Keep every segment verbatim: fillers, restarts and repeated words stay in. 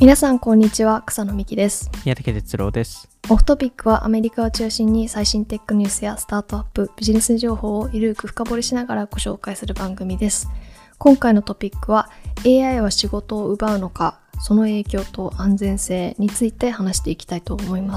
皆さんこんにちは、草野美希です。 宮武哲郎です。 オフトピックはアメリカを中心に最新テックニュースやスタートアップ、ビジネス情報をゆるく深掘りしながらご紹介する番組です。今回のトピックは エーアイ は仕事を奪うのか、その影響と安全性について話していきたいと思います。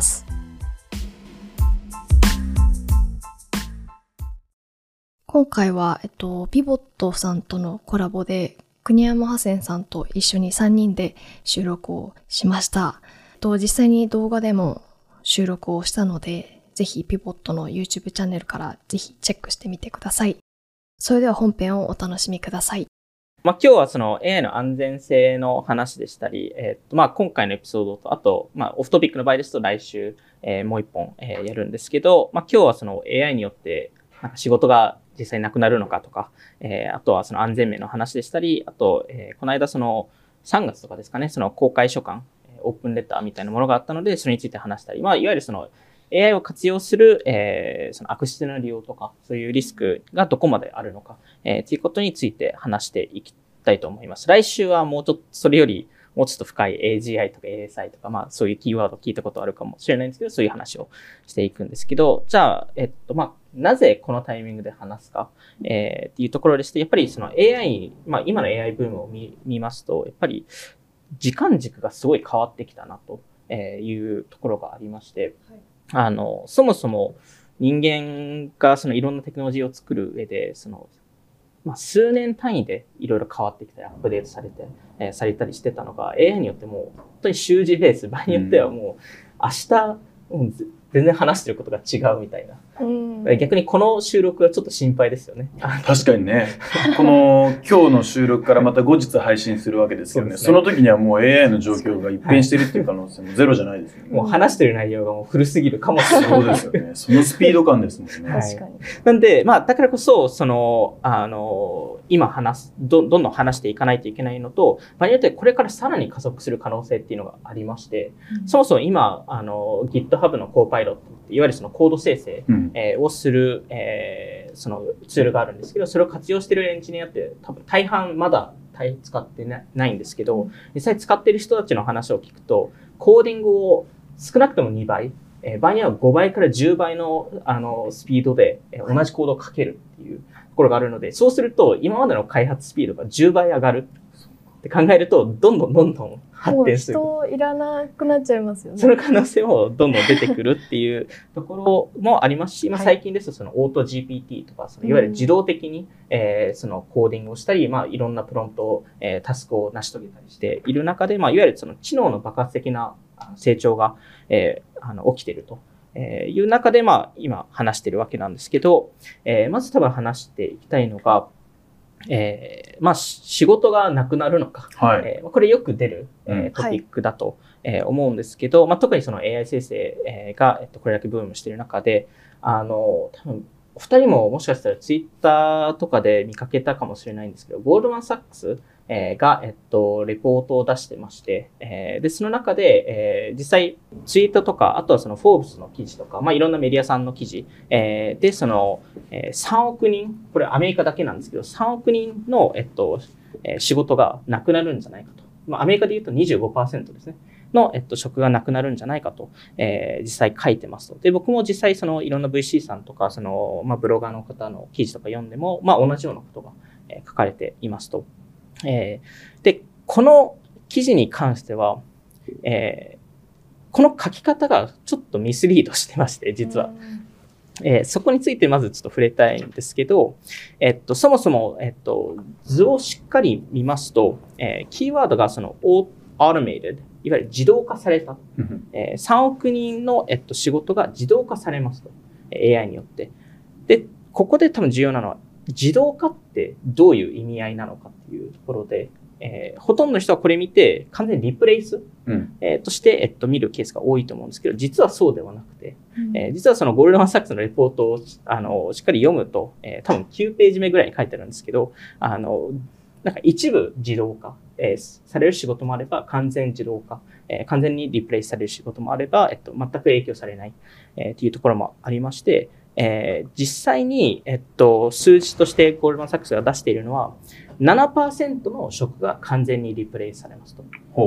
今回は、えっと、ピボットさんとのコラボで国山ハセンさんと一緒にさんにんで収録をしました。と実際に動画でも収録をしたので、ぜひピボットの YouTube チャンネルからぜひチェックしてみてください。それでは本編をお楽しみください。 まあ、今日はその エーアイ の安全性の話でしたり、えっとまあ今回のエピソードと、あと、まあ、オフトピックの場合ですと来週、えー、もう一本、えー、やるんですけど、まあ、今日はその エーアイ によってなんか仕事が実際なくなるのかとか、えー、あとはその安全面の話でしたり、あと、えー、この間そのさんがつとかですかね、その公開書簡、オープンレターみたいなものがあったので、それについて話したり、まあ、いわゆるその エーアイ を活用する、えー、その悪質な利用とか、そういうリスクがどこまであるのか、えー、ということについて話していきたいと思います。来週はもうちょっとそれよりもうちょっと深い エージーアイ とか エーエスアイ とか、まあそういうキーワード聞いたことあるかもしれないんですけど、そういう話をしていくんですけど、じゃあ、えっと、まあ、なぜこのタイミングで話すか、えー、っていうところですと、やっぱりその エーアイ、まあ今の エーアイ ブームを 見, 見ますと、やっぱり時間軸がすごい変わってきたなというところがありまして、はい、あの、そもそも人間がそのいろんなテクノロジーを作る上で、そのまあ、数年単位でいろいろ変わってきたり、アップデートされて、えー、されたりしてたのが、エーアイ によってもう、本当に習字ベース、場合によってはもう、明日、うん、全然話してることが違うみたいな。うん、逆にこの収録はちょっと心配ですよね。 確かにね。この今日の収録からまた後日配信するわけですよね。そ, ねその時にはもう エーアイ の状況が一変してるっていう可能性もゼロじゃないですよね。 もう話してる内容がもう古すぎるかもしれない。 そうですよね。そのスピード感ですもんね。 確かに。 なんで、まあ、だからこそ、その、あの、今話す、ど、どんどん話していかないといけないのと、場合によってこれからさらに加速する可能性っていうのがありまして、うん、そもそも今、あの、GitHub の Copilot、いわゆるそのコード生成、うんえー、をする、えー、そのツールがあるんですけど、それを活用しているエンジニアって多分大半まだ使ってないんですけど、実際使っている人たちの話を聞くと、コーディングを少なくともにばい、えー、場合にはごばいからじゅうばいの、あのスピードで、えー、同じコードを書けるっていうところがあるので、そうすると今までの開発スピードがじゅうばい上がるって考えると、どんどんどんどん発展する。 もう人いらなくなっちゃいますよね。 その可能性もどんどん出てくるっていうところもありますし、まあ、最近ですとそのオート ジーピーティー とか、そのいわゆる自動的に、えー、そのコーディングをしたり、まあ、いろんなプロンプトを、えー、タスクを成し遂げたりしている中で、まあ、いわゆるその知能の爆発的な成長が、えー、あの起きていると。えー、いう中で、まあ、今話しているわけなんですけど、えー、まず多分話していきたいのが、えー、まあ、仕事がなくなるのか。はい、えー、これよく出る、えー、トピックだと、はいえー、思うんですけど、まあ、特にその エーアイ 生成、えー、が、えっと、これだけブームしている中で、あの、多分、お二人ももしかしたらツイッターとかで見かけたかもしれないんですけど、ゴールドマンサックス、えー、が、えっと、レポートを出してまして、えー、で、その中で、えー、実際、ツイートとか、あとはその、フォーブスの記事とか、まあ、いろんなメディアさんの記事、えー、で、その、えー、さんおくにん、これアメリカだけなんですけど、さんおくにんの、えっと、えー、仕事がなくなるんじゃないかと。まあ、アメリカで言うと にじゅうごパーセント ですね。の、えっと、職がなくなるんじゃないかと、えー、実際書いてますと。で、僕も実際その、いろんな ブイシー さんとか、その、まあ、ブロガーの方の記事とか読んでも、まあ、同じようなことが、えー、書かれていますと。えー、で、この記事に関しては、えー、この書き方がちょっとミスリードしてまして、実は。えー、そこについてまずちょっと触れたいんですけど、えっと、そもそも、えっと、図をしっかり見ますと、えー、キーワードがその、automated、いわゆる自動化された。えー、さんおくにんの、えっと、仕事が自動化されますと。エーアイ によって。で、ここで多分重要なのは、自動化ってどういう意味合いなのかっていうところで、えー、ほとんどの人はこれ見て完全にリプレイス、うんえー、として、えっと、見るケースが多いと思うんですけど、実はそうではなくて、うんえー、実はそのゴールドマンサックスのレポートをあのしっかり読むと、えー、多分きゅうページ目ぐらいに書いてあるんですけど、あのなんか一部自動化、えー、される仕事もあれば完全自動化、えー、完全にリプレイスされる仕事もあれば、えっと、全く影響されない、えー、というところもありまして、えー、実際に、えっと、数字としてゴールドマンサックスが出しているのは ななパーセント の職が完全にリプレイスされますと。ほう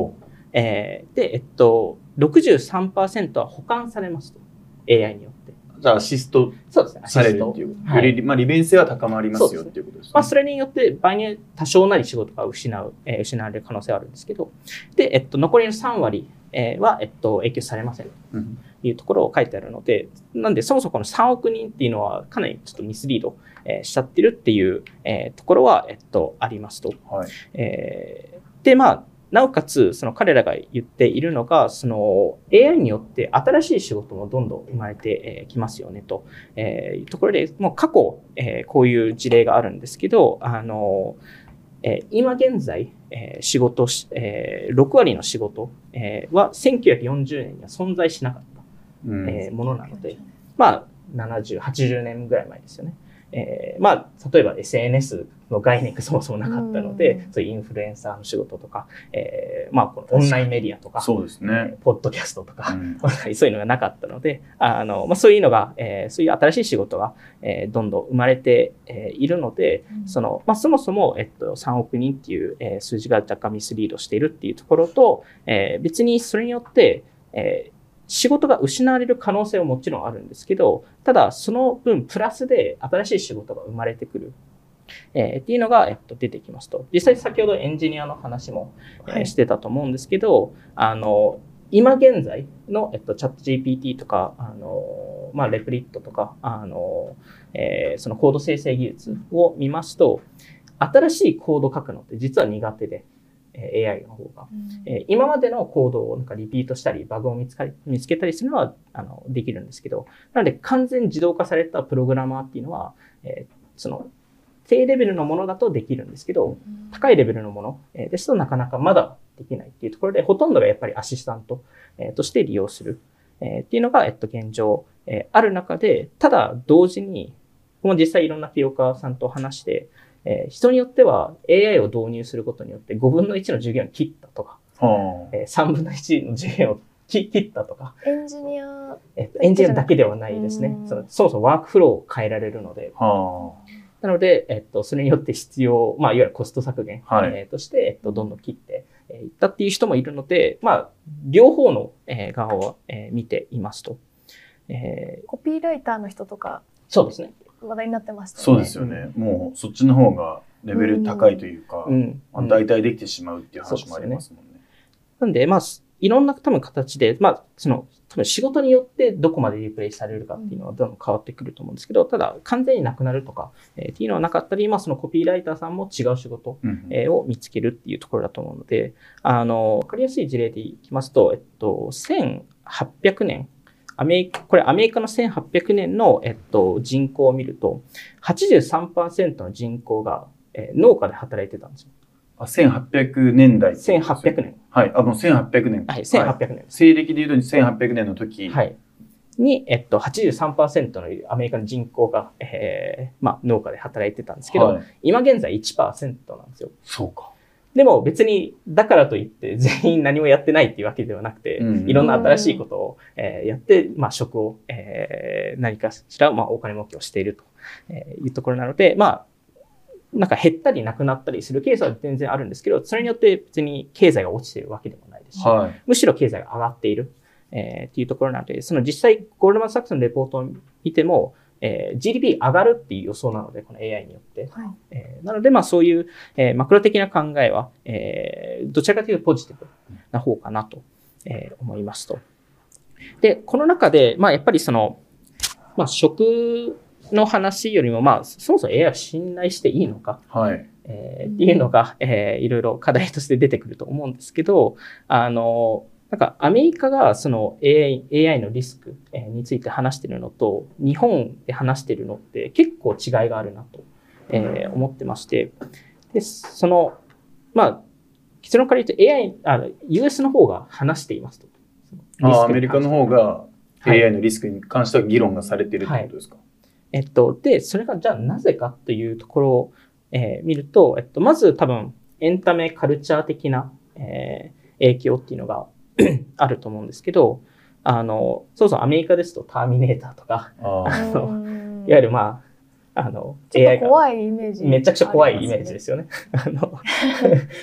えー、で、えっと、ろくじゅうさんパーセント は補完されますと。エーアイ によって。 じゃあアシストそうですね。 されるっていう。より、まあ、利便性は高まりますよっていうことですね。 まあ、それによって場合には多少なり仕事が失う、えー、失われる可能性はあるんですけど、で、えっと、残りのさん割は、えっと、影響されませんというところを書いてあるので、うん、なんで、そもそもこのさんおくにんっていうのはかなりちょっとミスリード、えー、しちゃってるっていう、えー、ところは、えっと、ありますと。はい、えー、で、まあ、なおかつ、その彼らが言っているのが、その エーアイ によって新しい仕事もどんどん生まれてきますよねというところで、もう過去、えー、こういう事例があるんですけど、あの、えー、今現在、えー、仕事、えー、ろく割の仕事、えー、はせんきゅうひゃくよんじゅうねんには存在しなかった、うんえー、ものなので、まあ、ななじゅう、はちじゅうねんぐらい前ですよね。えー、まあ、例えば エスエヌエス の概念がそもそもなかったので、うん、そういうインフルエンサーの仕事とか、えー、まあ、このオンラインメディアとか、 そうですね、 えー、ポッドキャストとか、うん、そういうのがなかったので、あの、まあ、そういうのが、えー、そういう新しい仕事が、えー、どんどん生まれて、えー、いるので、うん、その、まあ、そもそも、えっと、さんおくにんっていう、えー、数字が若干ミスリードしているっていうところと、えー、別にそれによって、えー仕事が失われる可能性はもちろんあるんですけど、ただその分プラスで新しい仕事が生まれてくる、えー、っていうのが、えっと、出てきますと。実際先ほどエンジニアの話も、えー、してたと思うんですけど、あの、今現在の、えっと、チャット ジーピーティー とか、あの、まあ、レプリットとか、あの、えー、そのコード生成技術を見ますと、新しいコード書くのって実は苦手で、エーアイ の方が、うん、今までのコードをなんかリピートしたり、バグを見つかり見つけたりするのはあのできるんですけど、なので完全自動化されたプログラマーっていうのは、えー、その低レベルのものだとできるんですけど、高いレベルのものですとなかなかまだできないっていうところで、ほとんどがやっぱりアシスタントとして利用するっていうのが、えっと、現状ある中で、ただ同時に、もう実際いろんな起業家さんと話して、えー、人によっては エーアイ を導入することによってごぶんのいちの従業員を切ったとか、えー、さんぶんのいちの従業員を切ったとか。 エンジニア、 えっと、エンジニアだけではないですね。そのそもそもワークフローを変えられるので。なので、えっと、それによって必要、まあ、いわゆるコスト削減、はいえー、として、えっと、どんどん切っていったっていう人もいるので、まあ、両方の側を見ていますと。 えー、コピーライターの人とか。 そうですね。 話題になってましたね。 そうですよね。もうそっちの方がレベル高いというか、うんうん、代替できてしまうっていう話もありますもんね。ねなんで、まあ、いろんな多分形で、まあ、その、多分仕事によってどこまでリプレイされるかっていうのはどんどん変わってくると思うんですけど、ただ完全になくなるとか、えー、っていうのはなかったり、まあそのコピーライターさんも違う仕事、えー、を見つけるっていうところだと思うので、あの、わかりやすい事例でいきますと、えっと、せんはっぴゃくねん、アメリカ、これアメリカのせんはっぴゃくねんの、えっと、人口を見ると、はちじゅうさんパーセントの人口が、えー、農家で働いてたんですよ。 あ、せんはっぴゃくねんだい。 せんはっぴゃくねん。 はい。あ、もうせんはっぴゃくねん。 はい、せんはっぴゃくねん。 西暦で言うとせんはっぴゃくねんの時。 はい。に、えっと、はちじゅうさんパーセントのアメリカの人口が、えー、まあ、農家で働いてたんですけど、はい、今現在 いちパーセント なんですよ。 そうか。 でも別に、だからといって全員何もやってないっていうわけではなくて、うん、いろんな新しいことを、えー、やって、まあ、職を、えー、何かしら、まあ、お金儲けをしているというところなので、まあ、なんか減ったりなくなったりするケースは全然あるんですけど、それによって別に経済が落ちているわけでもないですし、はい、むしろ経済が上がっている、えー、っていうところなので、その実際ゴールドマン・サックスのレポートを見ても、えー、ジーディーピー 上がるっていう予想なので、この エーアイ によって。はいえー、なので、まあそういう、えー、マクロ的な考えは、えー、どちらかというとポジティブな方かなと、えー、思いますと。で、この中で、まあやっぱりその、まあ職の話よりも、まあそもそも エーアイ を信頼していいのか、はいえー、っていうのが、えー、いろいろ課題として出てくると思うんですけど、あの、なんかアメリカがその エーアイ、エーアイ のリスクについて話しているのと日本で話しているのって結構違いがあるなと、えー、思ってまして、で、その、まあ、結論から言うと エーアイ、あの、ユーエス の方が話していますと。 ああ、アメリカの方が エーアイ のリスクに関しては議論がされているということですか、はいはい、えっと、で、それがじゃあなぜかというところを、えー、見ると、えっと、まず多分エンタメカルチャー的な、えー、影響っていうのがあると思うんですけど、あの、そうそうアメリカですとターミネーターとか、ああのいわゆるまあ、あの、 エーアイ が。怖いイメージ、 めちゃくちゃ怖いイメージですよね。あの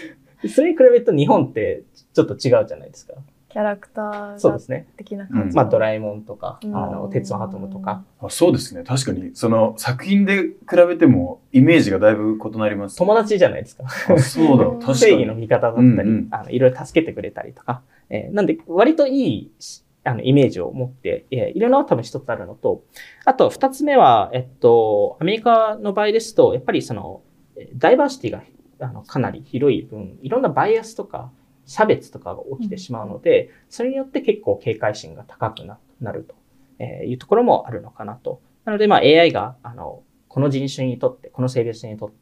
それに比べると日本ってちょっと違うじゃないですか。 キャラクターそうですね。 的な感じ。 まあドラえもんとか、 うんあの、鉄腕アトムとか。 あ、そうですね。確かに、その作品で比べてもイメージがだいぶ異なります。 友達じゃないですか。 あ、そうだ。確かに。 正義の味方だったり、 うんうん、 あのいろいろ助けてくれたりとか。えーなんで、割といいあのイメージを持って、えーいるのは多分一つあるのと、あと二つ目は、えっと、アメリカの場合ですと、やっぱりその、ダイバーシティがあのかなり広い分、いろんなバイアスとか、差別とかが起きてしまうので、それによって結構警戒心が高くなるというところもあるのかなと。なので、まあ エーアイ が、あの、この人種にとって、この性別にとって、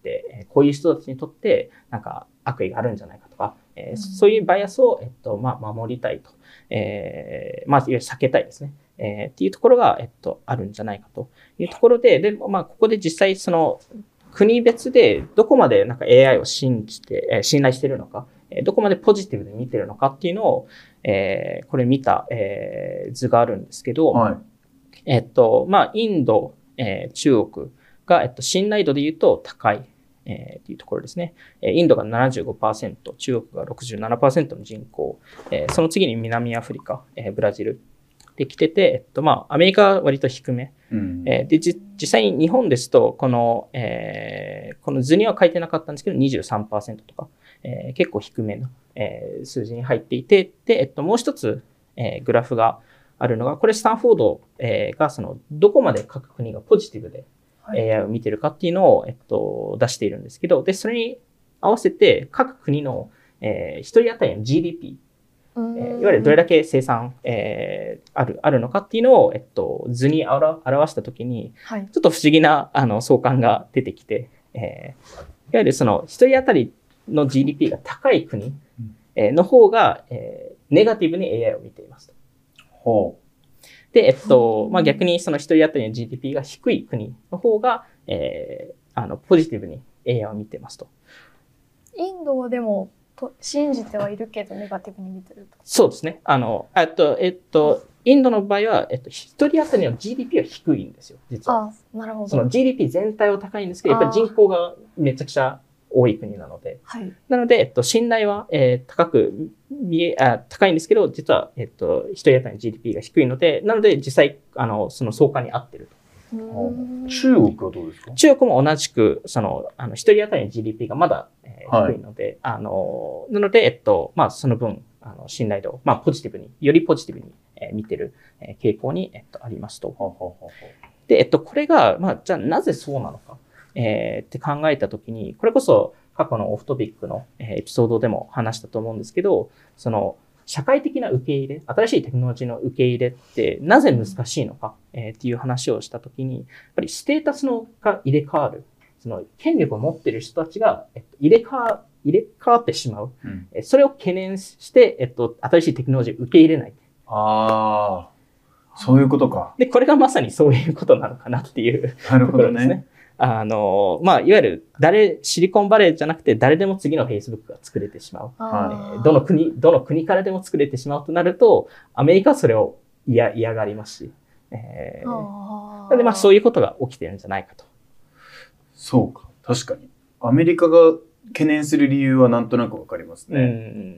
こういう人たちにとって、なんか悪意があるんじゃないかとか、えー、そういうバイアスを、えっと、まあ、守りたいと。えー、まあ、いわゆる避けたいですね。えー、っていうところが、えっと、あるんじゃないかというところで、で、まあ、ここで実際、その、国別でどこまでなんか エーアイ を信じて、えー、信頼しているのか、どこまでポジティブで見てるのかっていうのを、えー、これ見た、えー、図があるんですけど、 はい、 えっと、まあ、インド、えー、中国が、えっと、信頼度で言うと高い、えー、っていうところですね。インドが ななじゅうごパーセント、中国が ろくじゅうななパーセント の人口、えー、その次に南アフリカ、えー、ブラジルで来てて、えっと、まあ、アメリカは割と低め。うん、えー、で、じ、実際に日本ですと、この、えー、この図には書いてなかったんですけど、にじゅうさんパーセントとか、えー、結構低めの、えー、数字に入っていて、で、えっと、もう一つ、えー、グラフがあるのが、これスタンフォード、えー、が、その、どこまで各国がポジティブで エーアイ を見てるかっていうのを、えっと、出しているんですけど、で、それに合わせて各国の、えー、一人当たりの ジーディーピー、えー、いわゆるどれだけ生産、えー、ある、あるのかっていうのを、えっと、図に表したときに、はい、ちょっと不思議な、あの、相関が出てきて、えー、いわゆるその、一人当たりの ジーディーピー が高い国の方が、えー、ネガティブに エーアイ を見ていますと。 ほう。 で、えっと、まあ、逆にその一人当たりの ジーディーピー が低い国の方が、えー、あの、ポジティブに エーアイ を見ていますと。 インドはでも、と信じてはいるけど、ネガティブに見てると。 そうですね。あの、えっと、えっと、インドの場合は、えっと、一人当たりの ジーディーピー は低いんですよ、実は。 あ、なるほど。 その ジーディーピー 全体は高いんですけど、やっぱり人口がめちゃくちゃ多い国なので。 はい。 なので、えっと、信頼は、えー、高く見え、あ、高いんですけど、実は、えっと、一人当たりの ジーディーピー が低いので、なので、実際、あの、その相関に合ってると。 中国はどうですか？ 中国も同じく、その、あの、一人当たりの ジーディーピー がまだ、えーはい、低いので、あの、なので、えっと、まあ、その分、あの、信頼度、まあ、ポジティブに、よりポジティブに、えー、見てる、えー、傾向に、えっと、ありますと。 ははははで、えっと、これが、まあ、じゃあ、なぜそうなのか、えー、って考えたときに、これこそ、過去のオフトピックの、えー、エピソードでも話したと思うんですけど、その、社会的な受け入れ、新しいテクノロジーの受け入れってなぜ難しいのか、えー、っていう話をしたときに、やっぱりステータスのが入れ替わる。その権力を持っている人たちが、えっと、入れ替わ、入れ替わってしまう。うん、それを懸念して、えっと、新しいテクノロジーを受け入れない。 ああ、そういうことか。 で、これがまさにそういうことなのかなっていうところですね。あの、まあ、いわゆる、誰、シリコンバレーじゃなくて、誰でも次の Facebook が作れてしまう。えー、どの国、どの国からでも作れてしまうとなると、アメリカはそれを嫌、嫌がりますし。えー、なので、まあ、そういうことが起きてるんじゃないかと。 そうか。確かに。アメリカが懸念する理由はなんとなくわかりますね。うん、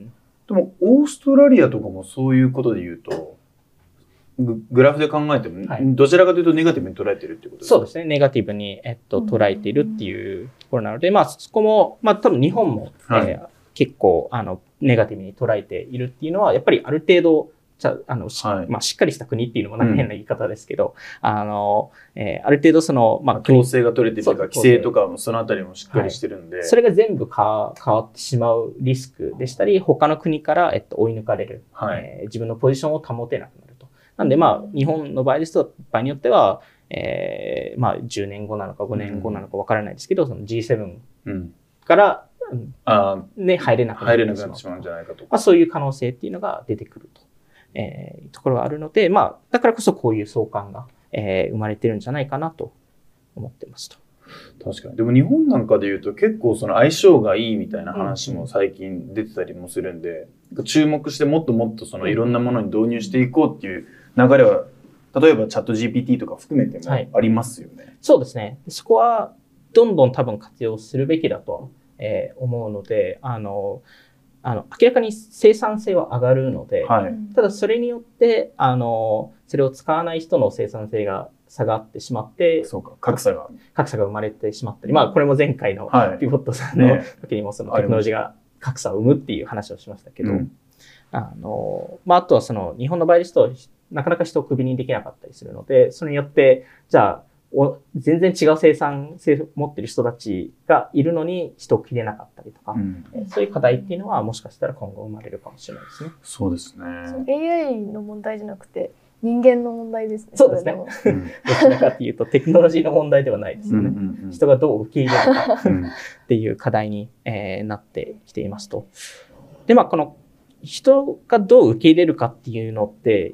でも、オーストラリアとかもそういうことで言うと、グラフで考えても、はい、どちらかというとネガティブに捉えてるってことですか？ そうですね。ネガティブに、えっと、捉えているっていうところなので、まあ、そこも、まあ、多分日本も、はい、えー、結構、あの、ネガティブに捉えているっていうのは、やっぱりある程度、じゃあの、はい、まあ、しっかりした国っていうのもなんか変な言い方ですけど、うん、あの、えー、ある程度その、まあ、 統制が取れてるというか、規制とかもそのあたりもしっかりしてるんで。はい、 それが全部か変わってしまうリスクでしたり、他の国から、えっと、追い抜かれる、はい、えー、自分のポジションを保てなくなる。なんで、まあ、日本の場合ですと、場合によっては、えー、まあ、じゅうねんごなのかごねんごなのかわからないですけど、その ジーセブン から、うん、あね、入れなくなってしまうんじゃないかと。 まあ、そういう可能性っていうのが出てくると、えー、ところがあるので、まあ、だからこそこういう相関が、えー、生まれてるんじゃないかなと思ってますと。 確かに。でも日本なんかで言うと結構その相性がいいみたいな話も最近出てたりもするんで、うん、注目してもっともっとそのいろんなものに導入していこうっていう流れは、例えばチャット ジーピーティー とか含めてもありますよね。はい、 そうですね。そこはどんどん多分活用するべきだと、えー、思うので、あの、 あの明らかに生産性は上がるので、 はい。 ただそれによってあのそれを使わない人の生産性が下がってしまってそうか、格差が。 格差が生まれてしまったり、まあこれも前回のはい。 ピボットさんのね時にもそのテクノロジーが格差を生むっていう話をしましたけど、 うんあのまあ、あとはその日本の場合ですとなかなか人をクビにできなかったりするので、それによってじゃあお全然違う生産性を持ってる人たちがいるのに人を切れなかったりとか、 うん、 そういう課題っていうのはもしかしたら今後生まれるかもしれないですね。 そうですね。 エーアイ の問題じゃなくて人間の問題ですね。 そうですね。 もうんどちらかというとテクノロジーの問題ではないですよね。 うんうんうん人がどう受け入れるかうんっていう課題に、えーなってきていますと。で、まあこの人がどう受け入れるかっていうのって、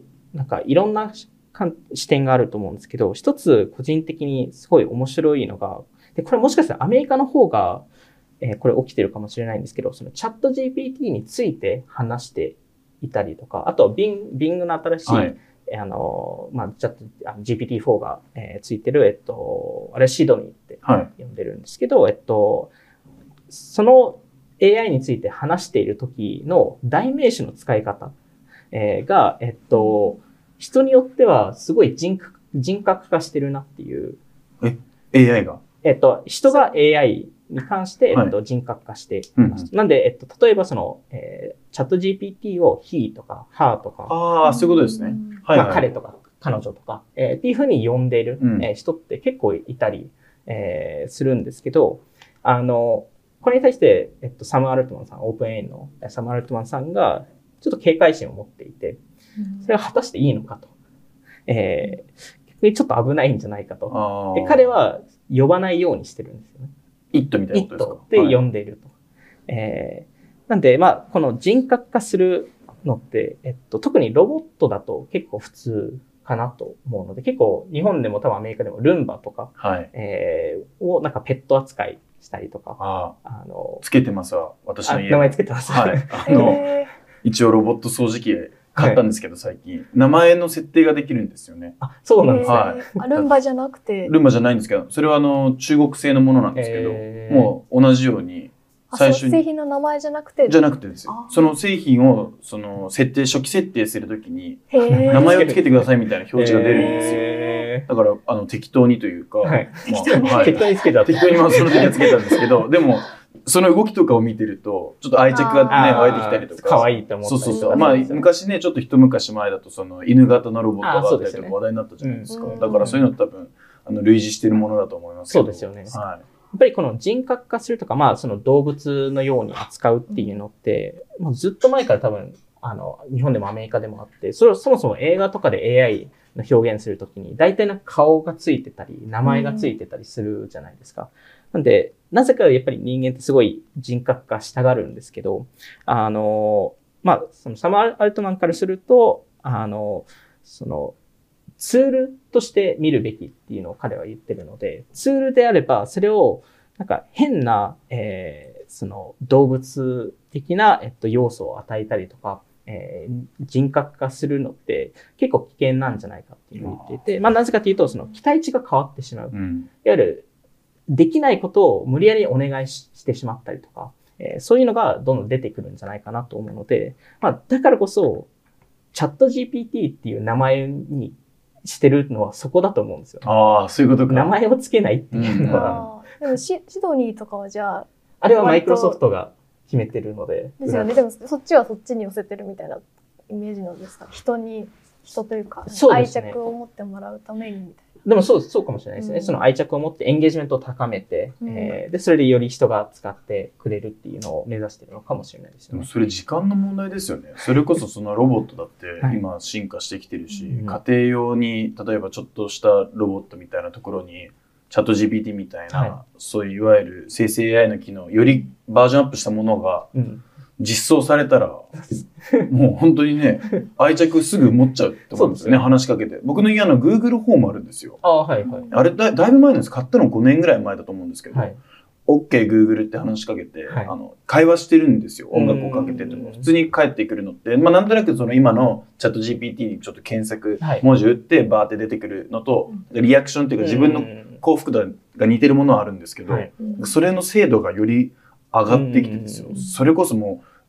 なんかいろんな視点があると思うんですけど、一つ個人的にすごい面白いのが、で、これもしかしたらアメリカの方が、えーこれ起きてるかもしれないんですけど、そのチャット ジーピーティー について話していたりとか、あとは Bing, Bing の新しい、 はいあの、まあ、チャット、あの ジーピーティーフォー が、えーついてる、えっと、あれシドニーってはい。 呼んでるんですけど、えっと、その エーアイ について話している時の代名詞の使い方、えーが、えっと、人によってはすごい人格人格化してるなっていう、 エーアイ が。 えっと、人が エーアイ に関して、 はいえっと、人格化しています。 うんなんで、えっと、例えばその、えーチャット ジーピーティー を he とか her とか、 ああ、そういうことですね。はい、 まあ、 はい。 彼とか彼女とか、えーっていうふうに呼んでいる、 うんえー人って結構いたり、えーするんですけど、あの、これに対して、えっと、サム・アルトマンさん、オープンエーアイのサム・アルトマンさんが、ちょっと警戒心を持っていて、それは果たしていいのかと。えー、逆にちょっと危ないんじゃないかと。 あで彼は呼ばないようにしてるんですよね。 イットみたいイッなことですか。 トって呼んんでいると。えーなんで、まあ、この人格化するのって、えっと、特にロボットだと結構普通かなと思うので、結構日本でも多分アメリカでもルンバとか、 はい。 えーをなんかペット扱いしたりとか、 ああの、 あ、つけてますわ。私あの家。 名前つけてます。 はい。あの、 え一応ロボット掃除機買ったんですけど、最近。名前の設定ができるんですよね。 あ、そうなんですね。 はいあルンバじゃなくてルンバじゃないんですけど、それはあの、中国製のものなんですけど、 えーもう同じように、 あ最初に、 その製品の名前じゃなくてじゃなくてですよあ。ーその製品を、その、設定、初期設定するときに、 へー名前をつけてくださいみたいな表示が出るんですよ。 えだから、あの、適当にというか、 はいまあ適当にはい適当につけた。 適当にまあその時はつけたんですけど、でも、その動きとかを見てると、ちょっと愛着がね、 あー湧いてきたりとか。 可愛いと思ったりとかそうそうそう。まあ、昔ね、ちょっと一昔前だと、その、犬型のロボットがあったりとか話題になったじゃないですか。 あーそうですねだからそういうの多分、あの、類似してるものだと思いますけど。 そうですよねはやっぱりこの人格化するとか、まあその動物のように扱うっていうのって、もうずっと前から多分、あの、日本でもアメリカでもあって、それをそもそも映画とかで エーアイ の表現するときに、大体なんか顔がついてたり、名前がついてたりするじゃないですか。なんで、なぜかやっぱり人間ってすごい人格化したがるんですけど、あの、まあ、そのサム・アルトマンからすると、あの、その、ツールとして見るべきっていうのを彼は言ってるので、ツールであれば、それを、なんか変な、えーその動物的な、えっと、要素を与えたりとか、えー人格化するのって結構危険なんじゃないかっていうふうに言っていて、まあなぜかというと、その期待値が変わってしまう。 い。うん。 いわゆる、できないことを無理やりお願いししてしまったりとか、えーそういうのがどんどん出てくるんじゃないかなと思うので、まあだからこそ、チャット ジーピーティー っていう名前にしてるのはそこだと思うんですよ。 ああ、そういうことか。 名前をつけないっていうのは、 あーでもシシドニーとかはじゃああれはマイクロソフトが決めてるので。 ですよね。でもそっちはそっちに寄せてるみたいなイメージなんですか。人に人というか愛そうですね着を持ってもらうためにみたいでもそう、そうかもしれないですね。 うんその愛着を持ってエンゲージメントを高めて、 うんえーで、それでより人が使ってくれるっていうのを目指してるのかもしれないですよね。 でもそれ時間の問題ですよね。それこそそのロボットだってはい今進化してきてるし、 うん家庭用に例えばちょっとしたロボットみたいなところにチャット ジーピーティー みたいな、 はそういういわゆる生成 エーアイ の機能、よりバージョンアップしたものがうん。 実装されたら、もう本当にね、愛着すぐ持っちゃうって思うんですよね、 そうですね話しかけて。僕の家あの Google ホームあるんですよ。 ああ、はい、はい。 あれだだいぶ前なんです。買ったのごねんぐらい前だと思うんですけど、 はい。 OK Google って話しかけて、 はいあの会話してるんですよ。音楽をかけててもうん普通に返ってくるのって、まあなんとなくその今のチャット ジーピーティー にちょっと検索、 はい文字打ってバーって出てくるのと、リアクションっていうか自分の幸福度が似てるものはあるんですけど、 はいな。 それの精度がより上がってきてですよ。 うんそれこそもう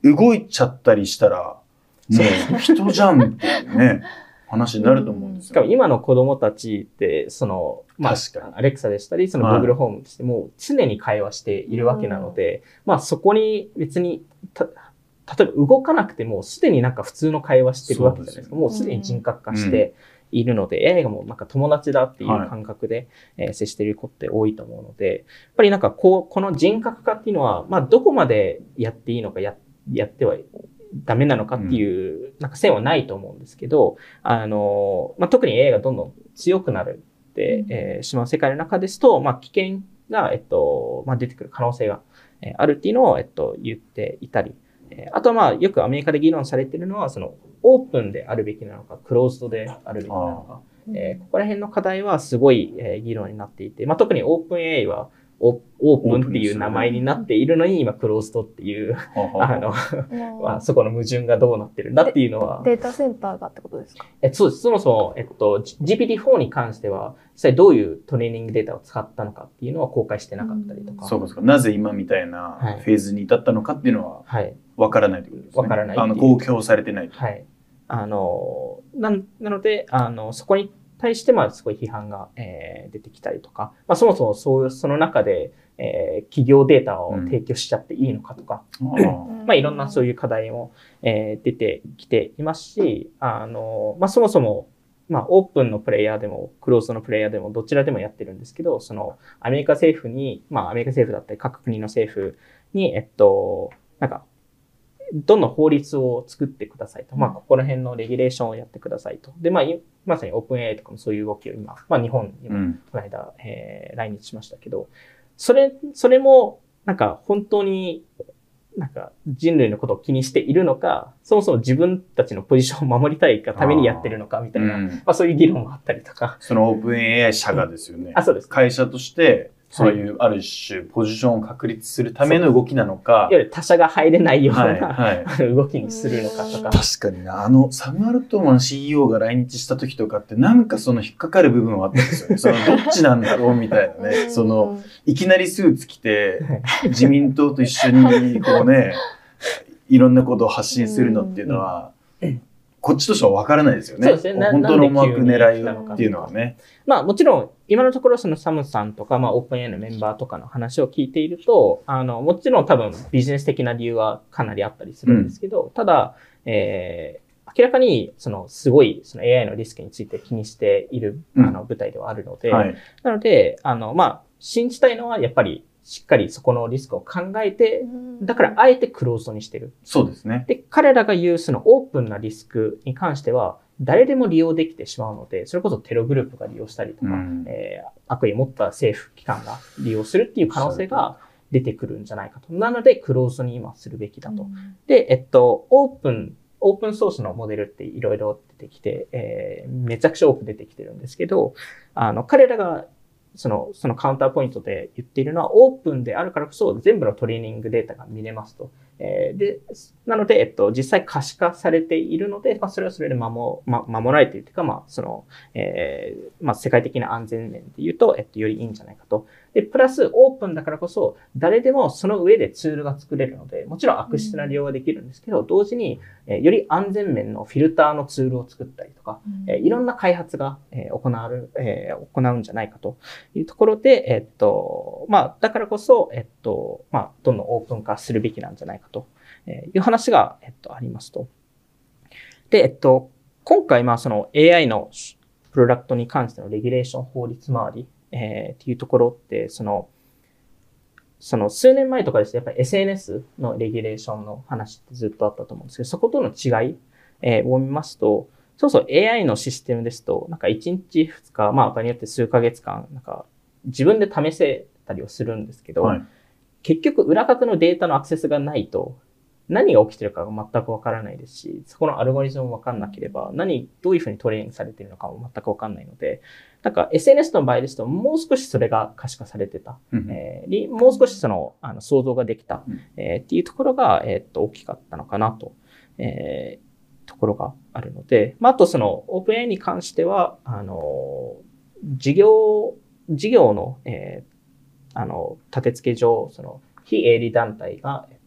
動いちゃったりしたら、もう人じゃんっていうね、話になると思うんですよ。 しかも今の子供たちって、その、まあ、 確かにアレクサでしたり、その Google ホームとしても常に会話しているわけなので、まあそこに別に、た、例えば動かなくてもすでになんか普通の会話してるわけじゃないですか。もうすでに人格化しているので、エーアイ がもうなんか友達だっていう感覚で、えー接している子って多いと思うので、やっぱりなんかこう、この人格化っていうのは、まあどこまでやっていいのかや、やってはダメなのかっていう、なんか線はないと思うんですけど、あの、まあ特に エーアイ がどんどん強くなるって、えーしまう世界の中ですと、まあ危険が、えっと、まあ出てくる可能性がえーあるっていうのを、えっと、言っていたり、えーあとはまあよくアメリカで議論されているのは、そのオープンであるべきなのか、クローズドであるべきなのか、えーここら辺の課題はすごい、えー議論になっていて、まあ特にオープン エーアイ はオオープンっていう名前になっているのに、今クローズドっていう、あの、まあ、そこの矛盾がどうなってるんだっていうのは。 データセンターがってことですか？ えそうです。そもそも、えっと、ジーピーティーフォー に関しては、実際どういうトレーニングデータを使ったのかっていうのは公開してなかったりとか。 そうかそうか。なぜ今みたいなフェーズに至ったのかっていうのは、 はい。 わからないということですね。 わからない。 あの、公表されてないと。 はい。あの、な、なので、あの、そこに対して、まあ、すごい批判が、えー出てきたりとか、まあ、そもそもそういう、その中で、えー企業データを提供しちゃっていいのかとか、 うんまあ、いろんなそういう課題も、えー出てきていますし、あの、まあ、そもそも、まあ、オープンのプレイヤーでも、クローズドのプレイヤーでも、どちらでもやってるんですけど、その、アメリカ政府に、まあ、アメリカ政府だったり、各国の政府に、えっと、なんか、どんどん法律を作ってくださいと。まあ、ここら辺のレギュレーションをやってくださいと。で、まあ、まさにオープン エーアイ とかもそういう動きを今、まあ、日本にも、この間、えー、来日しましたけど、それ、それも、なんか、本当に、なんか、人類のことを気にしているのか、そもそも自分たちのポジションを守りたいがためにやってるのか、みたいな、 うんまあ、そういう議論もあったりとか。 そのオープン エーアイ 社がですよね。 あ、そうです。 会社として、そういうある種ポジションを確立するための動きなのか。 いわゆる他社が入れないような、 はいはい、 動きにするのかとか。 確かにな。あの、サム・アルトマン シーイーオー が来日した時とかってなんかその引っかかる部分はあったんですよね。そのどっちなんだろうみたいなね。その、いきなりスーツ着て、自民党と一緒にこうね、いろんなことを発信するのっていうのは、こっちとしては分からないですよね。 そうですね。 本当の思惑狙いっていうのはね。 まあもちろん、今のところそのサムさんとか、まあオープン エーアイ のメンバーとかの話を聞いていると、あの、もちろん多分ビジネス的な理由はかなりあったりするんですけど、うん、ただ、えー、明らかに、その、すごい、その エーアイ のリスクについて気にしている、あの、舞台ではあるので、うんはい、なので、あの、まあ、信じたいのはやっぱり、しっかりそこのリスクを考えて、だからあえてクローズドにしてる。 そうですね。 で、彼らが言うそのオープンなリスクに関しては、誰でも利用できてしまうので、それこそテログループが利用したりとか、うん、えー、悪意を持った政府機関が利用するっていう可能性が出てくるんじゃないかと。なので、クローズドに今するべきだと。うん、で、えっと、オープン、オープンソースのモデルっていろいろ出てきて、えー、めちゃくちゃ多く出てきてるんですけど、あの、彼らがその、そのカウンターポイントで言っているのは、オープンであるからこそ全部のトレーニングデータが見れますと。えー、で、なので、えっと、実際可視化されているので、まあ、それはそれで守、ま、守られているというか、まあ、その、えー、まあ、世界的な安全面で言うと、えっと、よりいいんじゃないかと。で、プラス、オープンだからこそ、誰でもその上でツールが作れるので、もちろん悪質な利用はできるんですけど、同時に、えー、より安全面のフィルターのツールを作ったりとか、えー、いろんな開発が、えー、行われる、えー、行うんじゃないかというところで、えっと、まあ、だからこそ、えっと、まあ、どんどんオープン化するべきなんじゃないかという話が、えっと、ありますと。で、えっと、今回、まあ、その エーアイ のプロダクトに関してのレギュレーション法律周り、えー、っていうところって、その、その数年前とかですね、やっぱり エスエヌエス のレギュレーションの話ってずっとあったと思うんですけど、そことの違い、えー、を見ますと、そうそう エーアイ のシステムですと、なんかいちにちふつか、まあ場によって数ヶ月間、なんか自分で試せたりをするんですけど、はい、結局裏側のデータのアクセスがないと、何が起きてるかが全くわからないですし、そこのアルゴリズムもわかんなければ、何、どういうふうにトレーニングされているのかも全くわかんないので、なんか エスエヌエス の場合ですと、もう少しそれが可視化されてた。うん、えー、もう少しその、あの想像ができた、うんえー、っていうところが、えー、っと、大きかったのかなと、えー、ところがあるので、まあ、あとその、オープンエーアイ に関しては、あの、事業、事業の、えー、あの、立て付け上、その、非営利団体が、えっ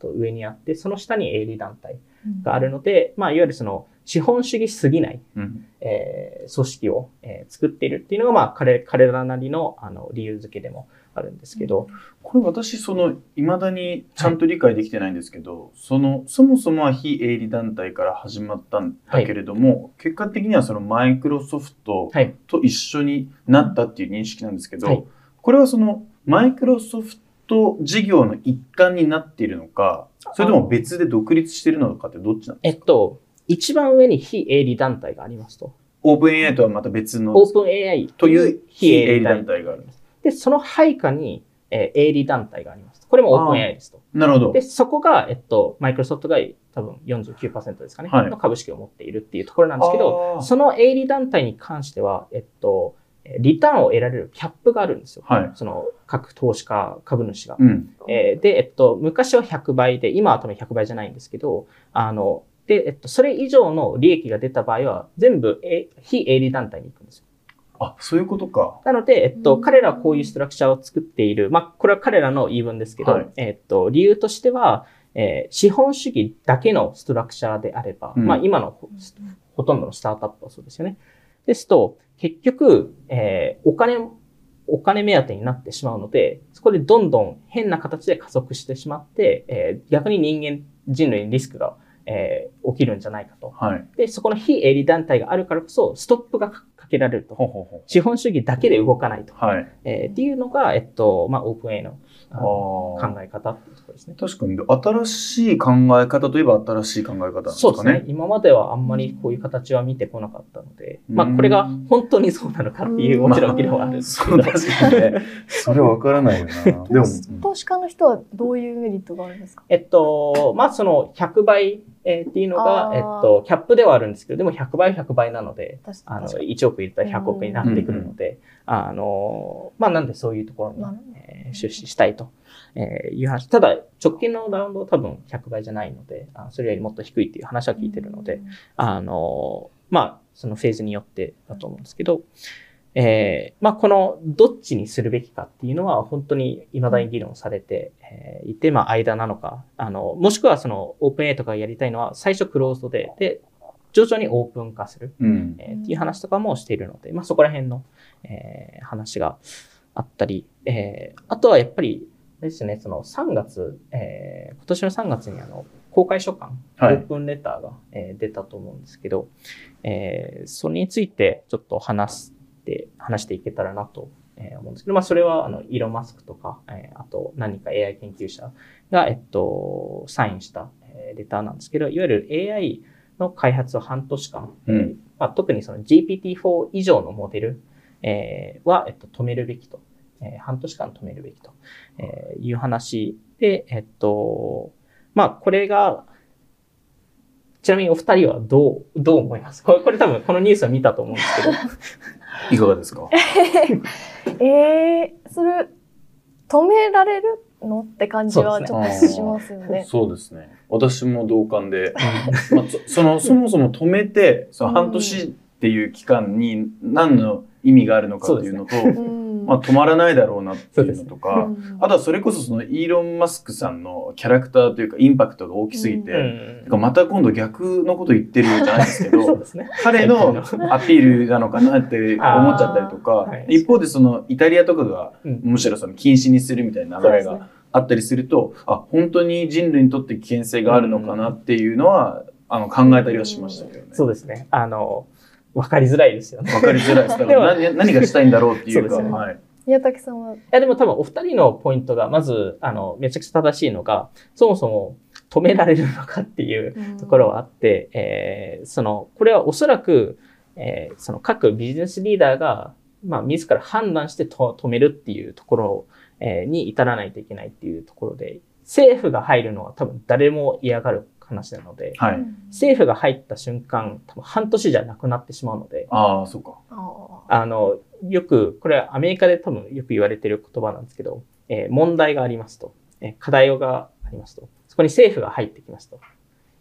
と上にあって、その下に営利団体があるので、まあ、いわゆるその資本主義すぎない、 うんえー組織を、えー作っているっていうのが、まあ、彼、彼らなりの、あの、理由付けでもあるんですけど。 これ私、その、未だにちゃんと理解できてないんですけど、はい、その、そもそもは非営利団体から始まったんだけれども、はい、結果的にはそのマイクロソフトと一緒になったっていう認識なんですけど、はい、これはその、マイクロソフト事業の一環になっているのか、それとも別で独立しているのかってどっちなんですか？ えっと、一番上に非営利団体がありますと。 オープン エーアイ とはまた別の。 オープン エーアイという非営利団体がある。 で、その配下に、えー、営利団体があります。これもオープン エーアイ ですと。 なるほど。 で、そこが、えっと、マイクロソフトが多分 よんじゅうきゅうパーセント ですかね、はい、の株式を持っているっていうところなんですけど、その営利団体に関しては、えっと、リターンを得られるキャップがあるんですよ。はい、その各投資家、株主が。うんえー、で、えっと、昔はひゃくばいで、今は多分ひゃくばいじゃないんですけど、あの、で、えっと、それ以上の利益が出た場合は、全部、え、非営利団体に行くんですよ。 あ、そういうことか。 なので、えっと、彼らはこういうストラクチャーを作っている。まあ、これは彼らの言い分ですけど、はい、えっと、理由としては、えー、資本主義だけのストラクチャーであれば、うん、まあ、今のほ、ほとんどのスタートアップはそうですよね。ですと、結局、えー、お金、お金目当てになってしまうので、そこでどんどん変な形で加速してしまって、えー、逆に人間、人類にリスクがえー、起きるんじゃないかと、はい。で、そこの非営利団体があるからこそ、ストップがかけられると。ほうほうほう資本主義だけで動かないと。はい。えー、っていうのが、えっと、まあ、オープン エーアイ の考え方っていうところですね。 確かに、新しい考え方といえば新しい考え方なんですかね。 そうですね。今まではあんまりこういう形は見てこなかったので、まあ、これが本当にそうなのかっていう、もちろん議論はあるんですけど。 まあ、そう確かにね。それはわからないよな。でも、 投資家の人はどういうメリットがあるんですか？ えっと、まあ、そのひゃくばい、えー、っていうのが、えっと、キャップではあるんですけど、でもひゃくばいひゃくばいなので、あの、いちおく入れたらひゃくおくになってくるので、あの、まあ、なんでそういうところに、えー、出資したいと、えー、いう話。ただ、直近のラウンドは多分ひゃくばいじゃないので、あそれよりもっと低いっていう話は聞いてるので、あの、まあ、そのフェーズによってだと思うんですけど、えー、まあ、このどっちにするべきかっていうのは本当に未だに議論されていて、まあ、間なのか、あの、もしくはそのオープン エーアイ とかやりたいのは最初クローズドで、で、徐々にオープン化する、うんえー、っていう話とかもしているので、まあ、そこら辺の、えー、話があったり、えー、あとはやっぱりですね、そのさんがつ、えー、今年のさんがつにあの、公開書簡、はい、オープンレターが、えー、出たと思うんですけど、えー、それについてちょっと話すで話していけたらなと思うんですけど、まあそれはあのイーロン・マスクとか、えー、あと何か エーアイ 研究者が、えっと、サインした、えー、レターなんですけど、いわゆる エーアイ の開発を半年間、うんえーまあ、特にその ジーピーティーフォー 以上のモデル、えー、は、えっと、止めるべきと、えー、半年間止めるべきと、えー、いう話で、えっと、まあこれがちなみにお二人はどう、どう思いますか？これ、これ多分このニュースは見たと思うんですけど。 いかがですか？ えー、それ、止められるのって感じはちょっとしますよね。 そうですね。私も同感で。まあ、その、そもそも止めて、その半年っていう期間に何の意味があるのかっていうのと、まあ止まらないだろうなっていうのとか、あとはそれこそそのイーロン・マスクさんのキャラクターというかインパクトが大きすぎて、うん、また今度逆のこと言ってるじゃないですけど、ね、彼のアピールなのかなって思っちゃったりとか、はい、一方でそのイタリアとかがむしろその禁止にするみたいな流れがあったりすると、あ、本当に人類にとって危険性があるのかなっていうのは、あの考えたりはしましたけどね。 そうですね。あの、わかりづらいですよね。 わかりづらいです。だから何, 何がしたいんだろうっていうか。そうですね。はい。 宮武さんは？いや、でも多分お二人のポイントが、まず、あの、めちゃくちゃ正しいのが、そもそも止められるのかっていうところはあって、うん、えー、その、これはおそらく、えー、その各ビジネスリーダーが、まあ、自ら判断してと止めるっていうところ、えー、に至らないといけないっていうところで、政府が入るのは多分誰も嫌がる話なので、はい、政府が入った瞬間、多分半年じゃなくなってしまうので、 ああ、そうか。 あの、よく、これはアメリカで多分よく言われている言葉なんですけど、えー、問題がありますと、えー、課題がありますと、そこに政府が入ってきますと。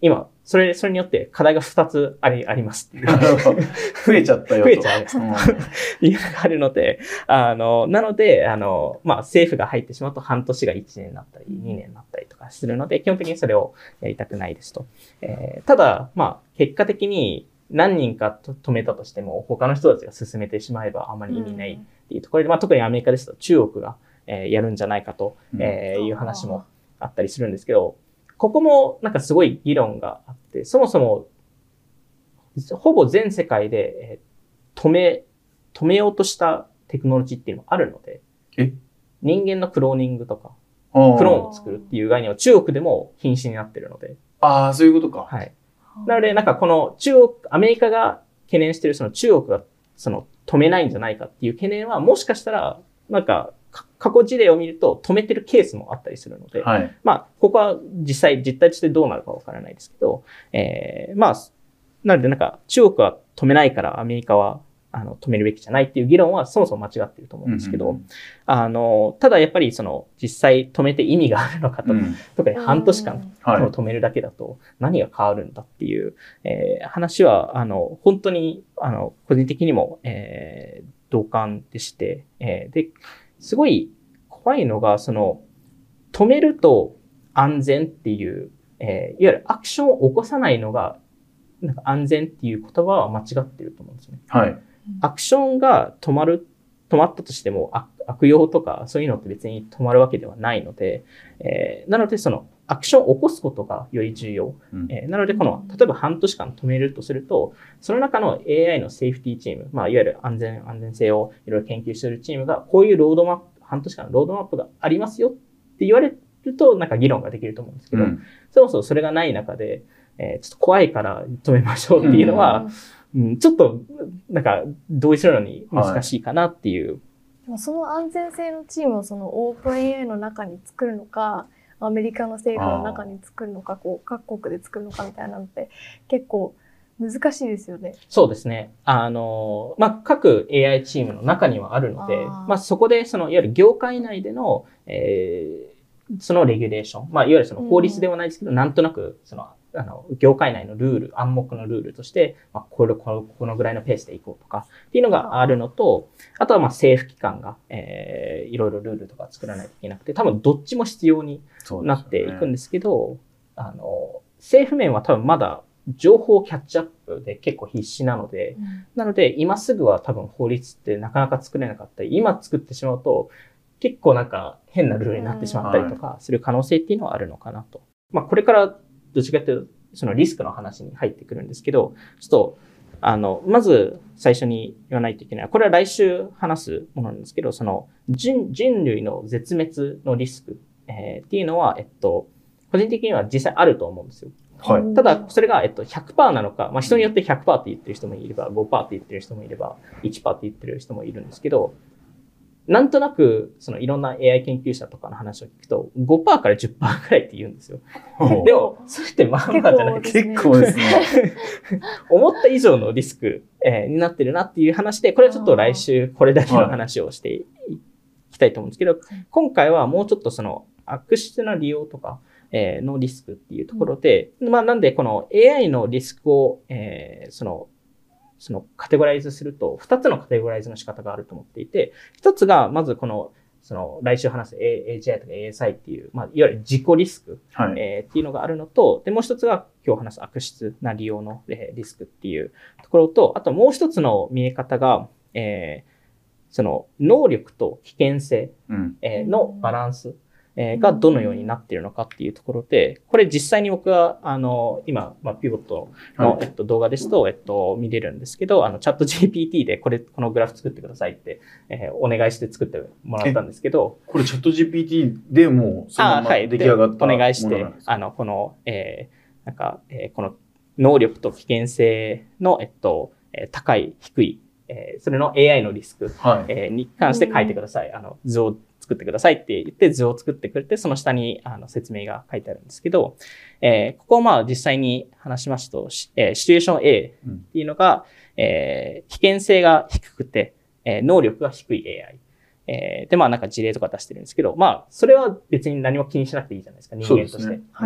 今、それ、それによって課題がふたつあり、ありますっていう。 増えちゃったよと。 増えちゃう。いうのがあるので、あの、なので、あの、まあ、政府が入ってしまうと半年がいちねんになったり、にねんになったりとかするので、基本的にそれをやりたくないですと。えー、ただ、まあ、結果的に何人かと止めたとしても、他の人たちが進めてしまえばあまり意味ないっていうところで、まあ、特にアメリカですと中国が、えー、やるんじゃないかと、えー、いう話もあったりするんですけど、ここもなんかすごい議論があって、そもそも、ほぼ全世界で止め、止めようとしたテクノロジーっていうのもあるので、 え人間のクローニングとか、クローンを作るっていう概念は中国でも禁止になってるので。 ああ、そういうことか。 はい。なので、なんかこの中国、アメリカが懸念しているその中国がその止めないんじゃないかっていう懸念は、もしかしたら、なんか、過去事例を見ると止めてるケースもあったりするので、 はい、 まあ、ここは実際、実態としてどうなるかわからないですけど、えー、まあ、なのでなんか、中国は止めないからアメリカは、あの、止めるべきじゃないっていう議論はそもそも間違っていると思うんですけど、うんうん、あの、ただやっぱりその、実際止めて意味があるのかと、うん、特に半年間止めるだけだと何が変わるんだっていう、えー、話は、あの、本当に、あの、個人的にも、えー、同感でして、えー、で、すごい怖いのが、その、止めると安全っていう、えー、いわゆるアクションを起こさないのが、なんか安全っていう言葉は間違ってると思うんですね。 はい。 アクションが止まる、止まったとしても悪、悪用とかそういうのって別に止まるわけではないので、えー、なのでそのアクションを起こすことがより重要。うん、えー、なのでこの、例えば半年間止めるとすると、その中の エーアイ のセーフティーチーム、まあいわゆる安全、安全性をいろいろ研究しているチームが、こういうロードマップ、半年間のロードマップがありますよって言われると、なんか議論ができると思うんですけど、うん、そもそもそれがない中で、えー、ちょっと怖いから止めましょうっていうのは、うんうん、ちょっと、なんか、同意するのに難しいかなっていう。 はい、その安全性のチームをそのオープン エーアイ の中に作るのか、アメリカの政府の中に作るのか、こう、各国で作るのかみたいなのって、結構難しいですよね。 そうですね。あの、まあ、各 エーアイ チームの中にはあるので、あまあ、そこで、その、いわゆる業界内での、えー、そのレギュレーション、まあ、いわゆるその法律ではないですけど、うん、なんとなく、その、あの、業界内のルール、暗黙のルールとして、まあ、これ、この、このぐらいのペースでいこうとか、っていうのがあるのと、あとはまあ政府機関が、えー、いろいろルールとか作らないといけなくて、多分どっちも必要になっていくんですけど、あの、政府面は多分まだ情報キャッチアップで結構必死なので、うん、なので今すぐは多分法律ってなかなか作れなかったり、今作ってしまうと、結構なんか変なルールになってしまったりとかする可能性っていうのはあるのかなと。まあこれからどっちかというと、そのリスクの話に入ってくるんですけど、ちょっと、あの、まず最初に言わないといけない。これは来週話すものなんですけど、その人、人類の絶滅のリスク、えー、っていうのは、えっと、個人的には実際あると思うんですよ。はい。ただ、それが、えっと、ひゃくパーセント なのか、まあ人によって ひゃくパーセント って言ってる人もいれば、ごパーセント って言ってる人もいれば、いちパーセント って言ってる人もいるんですけど、なんとなく、そのいろんな エーアイ 研究者とかの話を聞くと、ごパーセント から じゅっパーセント くらいって言うんですよ。でも、それってまあまあじゃないですか。結構ですね。 思った以上のリスク、えー、になってるなっていう話で、これはちょっと来週これだけの話をしていきたいと思うんですけど、今回はもうちょっとその悪質な利用とか、えー、のリスクっていうところで、うん、まあなんでこの エーアイ のリスクを、えー、その、そのカテゴライズすると、二つのカテゴライズの仕方があると思っていて、一つが、まずこの、その、来週話す エージェーアイ とか エーエスアイ っていう、まあ、いわゆる自己リスク、はい、えー、っていうのがあるのと、で、もう一つが今日話す悪質な利用の、えー、リスクっていうところと、あともう一つの見え方が、えー、その、能力と危険性、うんえー、のバランス。えー、がどのようになっているのかっていうところで、これ実際に僕は、あの、今、まあ、ピボットの、えっと、動画ですと、えっと、見れるんですけど、あの、チャット ジーピーティー でこれ、このグラフ作ってくださいって、えー、お願いして作ってもらったんですけど。 これチャット ジーピーティー でもう、そのまま出来上がったものなんですか？ お願いして、あの、この、えー、なんか、えー、この能力と危険性の、えっと、えー、高い、低い、えー、それの エーアイ のリスク、はいえー、に関して書いてください。あの、図を作ってくださいって言って図を作ってくれて、その下にあの説明が書いてあるんですけど、えー、ここをまあ実際に話しますと、えー、シチュエーション A っていうのが、うんえー、危険性が低くて、えー、能力が低い エーアイ。えー、で、まあなんか事例とか出してるんですけど、まあそれは別に何も気にしなくていいじゃないですか、人間として。 そうですね。はい。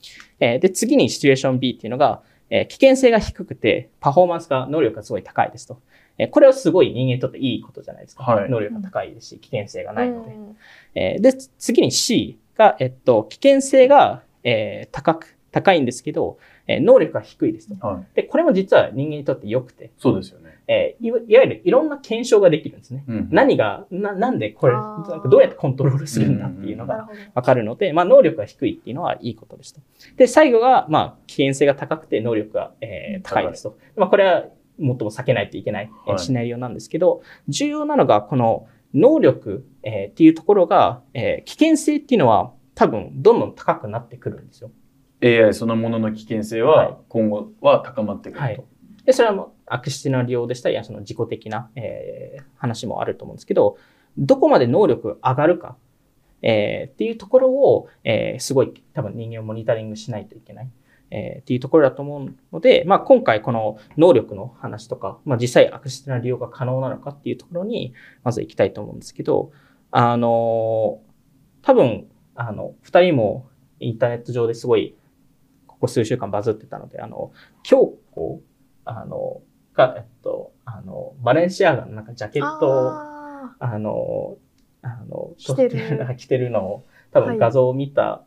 えー、で、次にシチュエーション B っていうのが、えー、危険性が低くて、パフォーマンスが、能力がすごい高いですと。えー、これはすごい人間にとっていいことじゃないですか。 はい、 能力が高いですし、危険性がないので。 うん、 えー、で、次に C が、えっと、危険性が、えー、高く、高いんですけど、えー、能力が低いですと。 はい。 で、これも実は人間にとって良くて。 そうですよね。 えー、いわいわゆるいろんな検証ができるんですね。 うん、 何が、な、なんでこれ、なんかどうやってコントロールするんだっていうのがわかるので、まあ能力が低いっていうのはいいことですと。で、最後が、まあ危険性が高くて能力が、えー、高いですと。まあこれは最も避けないといけない、えー、シナリオなんですけど、重要なのがこの能力、えー、っていうところが、えー、危険性っていうのは多分どんどん高くなってくるんですよ。 エーアイ そのものの危険性は今後は高まってくると。はい、 で、それはもう悪質な利用でしたり、その自己的な、えー、話もあると思うんですけど、どこまで能力上がるか、えー、っていうところを、えー、すごい多分人間をモニタリングしないといけない、えー、っていうところだと思うので、まあ今回この能力の話とか、まあ実際悪質な利用が可能なのかっていうところにまず行きたいと思うんですけど、あのー、多分、あの、二人もインターネット上ですごいここ数週間バズってたので、あの、京子、あの、が、えっと、あの、バレンシアガのなんかジャケットを、あ, あの、あの、 着てる。 着てるのを多分画像を見た、はい、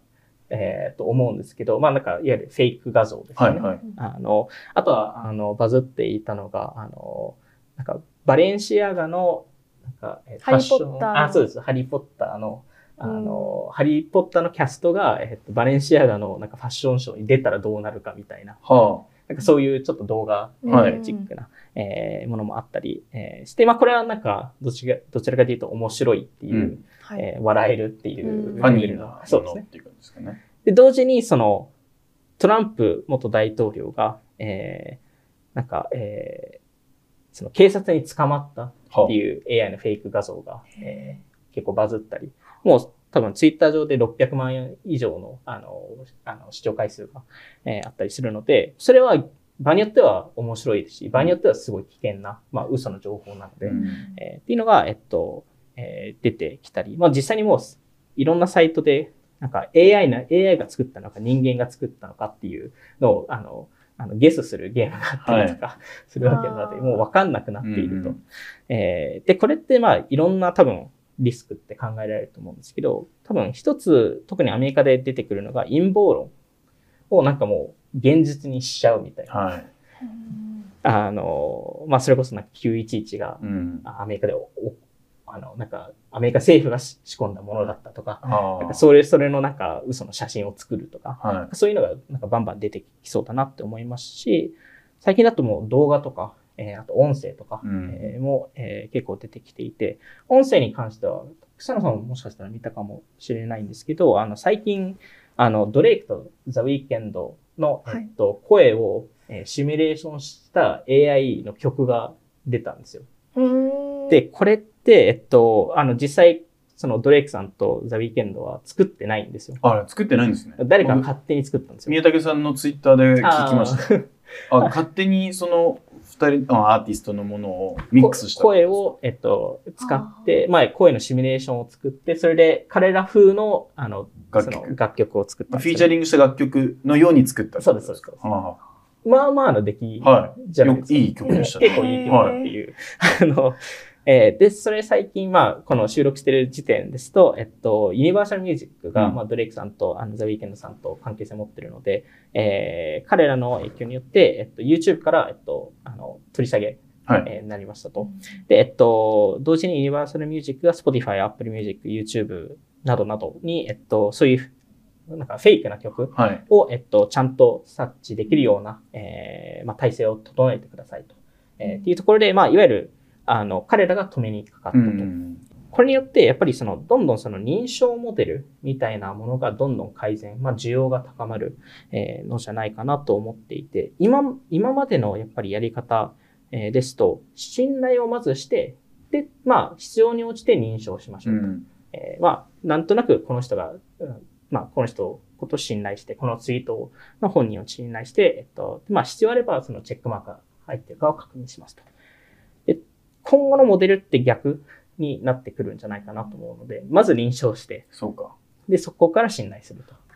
えー、と思うんですけど、まあなんか、いわゆるフェイク画像ですね。 はいはい。 あの、あとは、あの、バズっていたのが、あの、なんか、バレンシアガの、なんか、 えー、ハリーポッター。 あ、そうです。ハリーポッターの、あの、うん、ハリーポッターのキャストが、えっと、バレンシアガのなんかファッションショーに出たらどうなるかみたいな。はあ、なんかそういうちょっと動画、はい、チックな、えー、ものもあったり、えー、して、まあこれはなんか、どちら、どちらかというと面白いっていう、うん、えー、笑えるっていう。 ファニーなそうですね。 っていう感じですかね。 で、同時にその、トランプ元大統領が、えー、なんか、えー、その警察に捕まったっていう エーアイ のフェイク画像が、えー、結構バズったり、もう多分ツイッター上でろっぴゃくまんえん以上の、あの、あの視聴回数が、えー、あったりするので、それは場によっては面白いですし、場によってはすごい危険な、まあ嘘の情報なので、うんえー、っていうのが、えっと、えー、出てきたり、まあ実際にもういろんなサイトで、なんか エーアイ な、エーアイ が作ったのか人間が作ったのかっていうのを、あの、あのゲスするゲームがあったりとかするわけなので、はい、もうわかんなくなっていると。うんえー、で、これってまあいろんな多分、リスクって考えられると思うんですけど、多分一つ、特にアメリカで出てくるのが陰謀論をなんかもう現実にしちゃうみたいな。はい、あの、まあ、それこそなんかきゅういちいちがアメリカでお、おあの、なんかアメリカ政府が仕込んだものだったとか、なんかそれ、それのなんか嘘の写真を作るとか、はい、そういうのがなんかバンバン出てきそうだなって思いますし、最近だともう動画とか、えー、あと音声とか、うんえー、も、えー、結構出てきていて、音声に関しては、草野さんももしかしたら見たかもしれないんですけど、あの、最近、あの、ドレイクとザ・ウィーケンドの、はい、えっと、声を、えー、シミュレーションした エーアイ の曲が出たんですよ。で、これって、えっと、あの、実際、そのドレイクさんとザ・ウィーケンドは作ってないんですよ。 あ、作ってないんですね。 誰かが勝手に作ったんですよ。 宮武さんのツイッターで聞きました。あ勝手にその二人のアーティストのものをミックスした声を、えっと、使って、まあ、声のシミュレーションを作って、それで彼ら風の、あの、楽曲その楽曲を作った。 フィーチャリングした楽曲のように作った。 そうです、そうです。あまあまあの出来じゃないですか。 はい、いい曲でしたね。 結構いい曲っていう。あの、えー、で、それ最近、まあ、この収録してる時点ですと、えっと、ユニバーサルミュージックが、うん、まあ、ドレイクさんと、あの、ザ・ウィーケンドさんと関係性を持ってるので、えー、彼らの影響によって、えっと、YouTube から、えっと、あの、取り下げ、はいえー、なりましたと。で、えっと、同時にユニバーサルミュージックが Spotify、Apple Music、YouTube などなどに、えっと、そういう、なんかフェイクな曲を、はい、えっと、ちゃんと察知できるような、えー、まあ、体制を整えてくださいと。えー、っていうところで、まあ、いわゆる、あの、彼らが止めにかかったと。これによって、やっぱりその、どんどんその認証モデルみたいなものがどんどん改善、まあ、需要が高まる、えー、のじゃないかなと思っていて、今、今までのやっぱりやり方、えー、ですと、信頼をまずして、で、まあ、必要に応じて認証しましょうと。うん、えー、まあ、なんとなくこの人が、うん、まあ、この人ことを信頼して、このツイートの本人を信頼して、えっと、まあ、必要あればそのチェックマークが入っているかを確認しますと。今後のモデルって逆になってくるんじゃないかなと思うので、まず認証して、 そうか。 で、そこから信頼すると。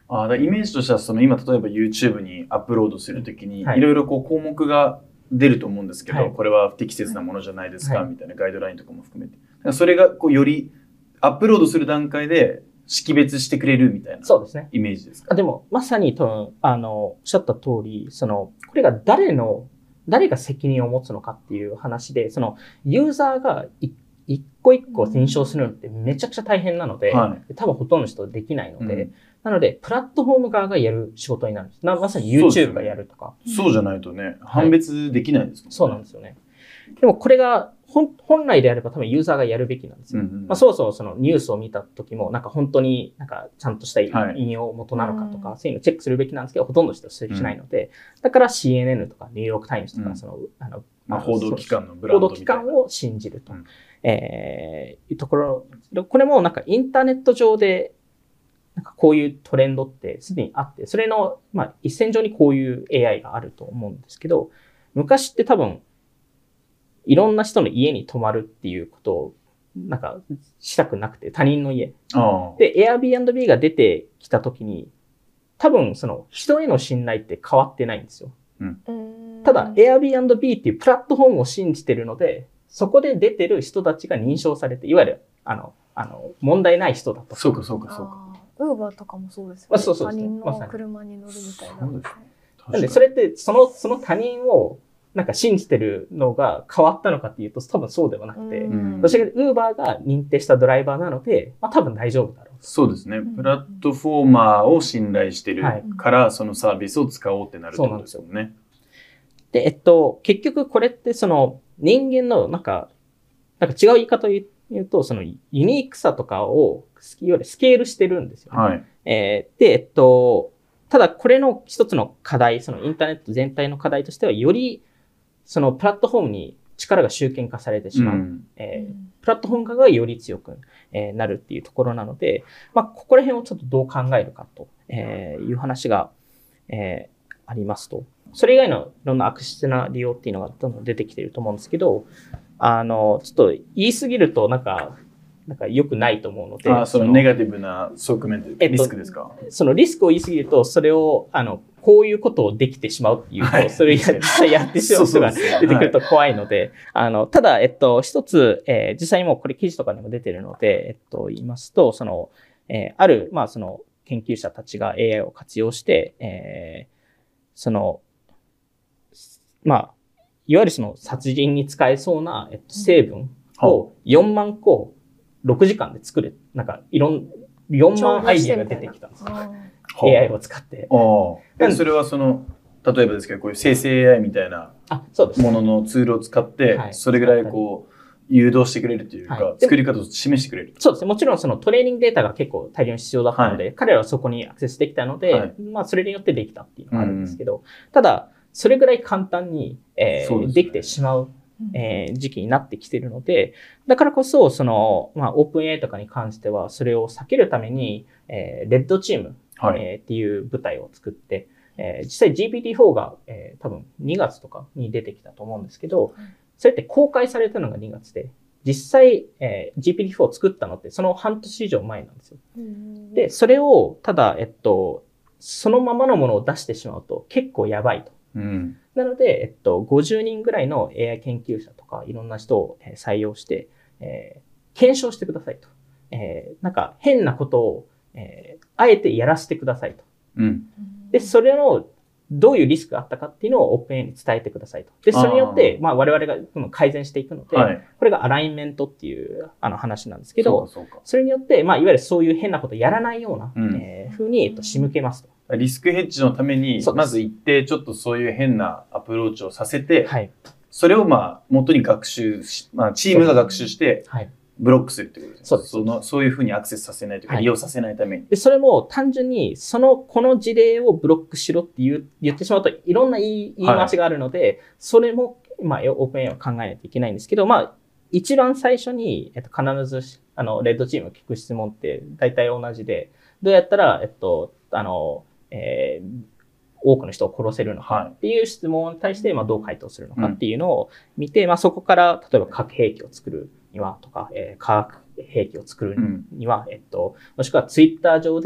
ああ、だからイメージとしては、その今、例えば YouTube にアップロードするときに、 はいいろいろこう項目が出ると思うんですけど、 はいこれは不適切なものじゃないですか、 はいみたいなガイドラインとかも含めて。だからそれがこうよりアップロードする段階で識別してくれるみたいなそうですね。 イメージですか？ あでも、まさに多分、あの、おっしゃった通り、その、これが誰の、誰が責任を持つのかっていう話で、その、ユーザーがい一個一個認証するのってめちゃくちゃ大変なので、 は多分ほとんどの人できないので、 うんなので、プラットフォーム側がやる仕事になるんです。なまさにそうですよ YouTube ねがやるとか。 そうじゃないとね、判別できないですもんね。 そうなんですよね。でもこれが本本来であれば多分ユーザーがやるべきなんですよ。 うんうんまあ、そもそもそのニュースを見た時もなんか本当になんかちゃんとしたはい引用元なのかとか、 うんそういうのをチェックするべきなんですけど、ほとんどの人はしないので、だから シーエヌエヌ とかニューヨークタイムズとうんかその、あのまあ、報道機関のブラ報ンド道機関を信じると、 うんえーいうところ、これもなんかインターネット上でなんかこういうトレンドってすでにあって、それの、まあ、一線上にこういう エーアイ があると思うんですけど、昔って多分、いろんな人の家に泊まるっていうことを、なんか、したくなくて、他人の家。 ああで、Airbnb が出てきたときに、多分、その、人への信頼って変わってないんですよ。 うんただ、Airbnb っていうプラットフォームを信じてるので、そこで出てる人たちが認証されて、いわゆる、あの、あの、問題ない人だと。 そうかそうかそうか。 ウーバーとかもそうですよね。 あそうそうそう他人まさにの車に乗るみたいな。 そうですなんで、それって、その、その他人を、なんか信じてるのが変わったのかっていうと、多分そうではなくて、 うんどちらかというと Uber が認定したドライバーなので、まあ多分大丈夫だろう。 そうですね。 んプラットフォーマーを信頼してるはいから、そのサービスを使おうってなるってことですよね。 で、えっと、結局これってその人間のなんか、なんか違う言い方を言うと、そのユニークさとかを、いわゆるスケールしてるんですよね。 はい。 えーで、えっと、ただこれの一つの課題、そのインターネット全体の課題としては、よりそのプラットフォームに力が集権化されてしまう。 うんえープラットフォーム側がより強く、えーなるっていうところなので、まあ、ここら辺をちょっとどう考えるかと、えーいう話が、えーありますと。それ以外のいろんな悪質な利用っていうのがどんどん出てきていると思うんですけど、あの、ちょっと言い過ぎるとなんか、なんか良くないと思うので、 ああ、そのネガティブな側面というか、 えっとリスクですか？ そのリスクを言い過ぎると、それを、あの、こういうことをできてしまうっていうと、 はいそれを実際やってしまう人がそうそうそう出てくると怖いので、あの、ただ、えっと、一つ、えー実際にもうこれ記事とかにも出てるので、えっと、言いますと、その、えーある、まあ、その、研究者たちが エーアイ を活用して、えーその、まあ、いわゆるその殺人に使えそうな、えっと、成分をよんまんころくじかんで作れ、なんかいろん、よんまんアイディアが出てきたんですよ。 あエーアイ を使って。 ああ。 うんでそれはその、例えばですけど、こういう生成 エーアイ みたいなあ、そうです。 もののツールを使っては、いそれぐらいこう、誘導してくれるというか、 はい作り方を示してくれる。 そうですね。もちろんそのトレーニングデータが結構大量に必要だったので、彼らはそこにアクセスできたので、 はいまあそれによってできたっていうのがあるんですけど、ただ、それぐらい簡単に、えーそうですねできてしまう、えー時期になってきているので、だからこそ、その、まあ、オープン エーアイ とかに関しては、それを避けるために、えーレッドチーム、 はい。 えーっていう部隊を作って、えー実際 ジーピーティーフォー が、えー多分にがつとかに出てきたと思うんですけど、それって公開されたのがにがつで、実際、えー ジーピーティーフォー を作ったのってその半年以上前なんですよ。 うんで、それを、ただ、えっと、そのままのものを出してしまうと結構やばいと。 うん。 なので、えっと、ごじゅうにんぐらいの エーアイ 研究者とかいろんな人をえー採用して、えー検証してくださいと。えーなんか変なことを、えーあえてやらせてくださいと。 うん。 で、それのどういうリスクがあったかっていうのを オープンエーアイ に伝えてくださいと。で、それによって、まあ我々がどんどん改善していくので、 はい。 これがアライメントっていうあの話なんですけど、 そうかそうか。 それによって、まあいわゆるそういう変なことをやらないような、 うんえー風に、えっと、仕向けますと。 リスクヘッジのためにそう、ですまず一定ちょっとそういう変なアプローチをさせて、 はい。 それをまあ元に学習し、まあチームが学習してはい。 ブロックするってことですね。 そうですその、そういうふうにアクセスさせないというか、 はい利用させないために。 で、それも単純に、その、この事例をブロックしろって言う言ってしまうといろんな言い言い回しがあるので、それも、まあ、オープンエーアイ は考えないといけないんですけど、まあ、一番最初に、えっと、必ずし、あの、レッドチームが聞く質問って大体同じで、どうやったら、えっと、あの、えー多くの人を殺せるのはいかっていう質問に対して、まあ、どう回答するのかっていうのを見て、まあ、そこから、例えば核兵器を作るにはとか、えー化学兵器を作るには、えっと、もしくはツイッター上で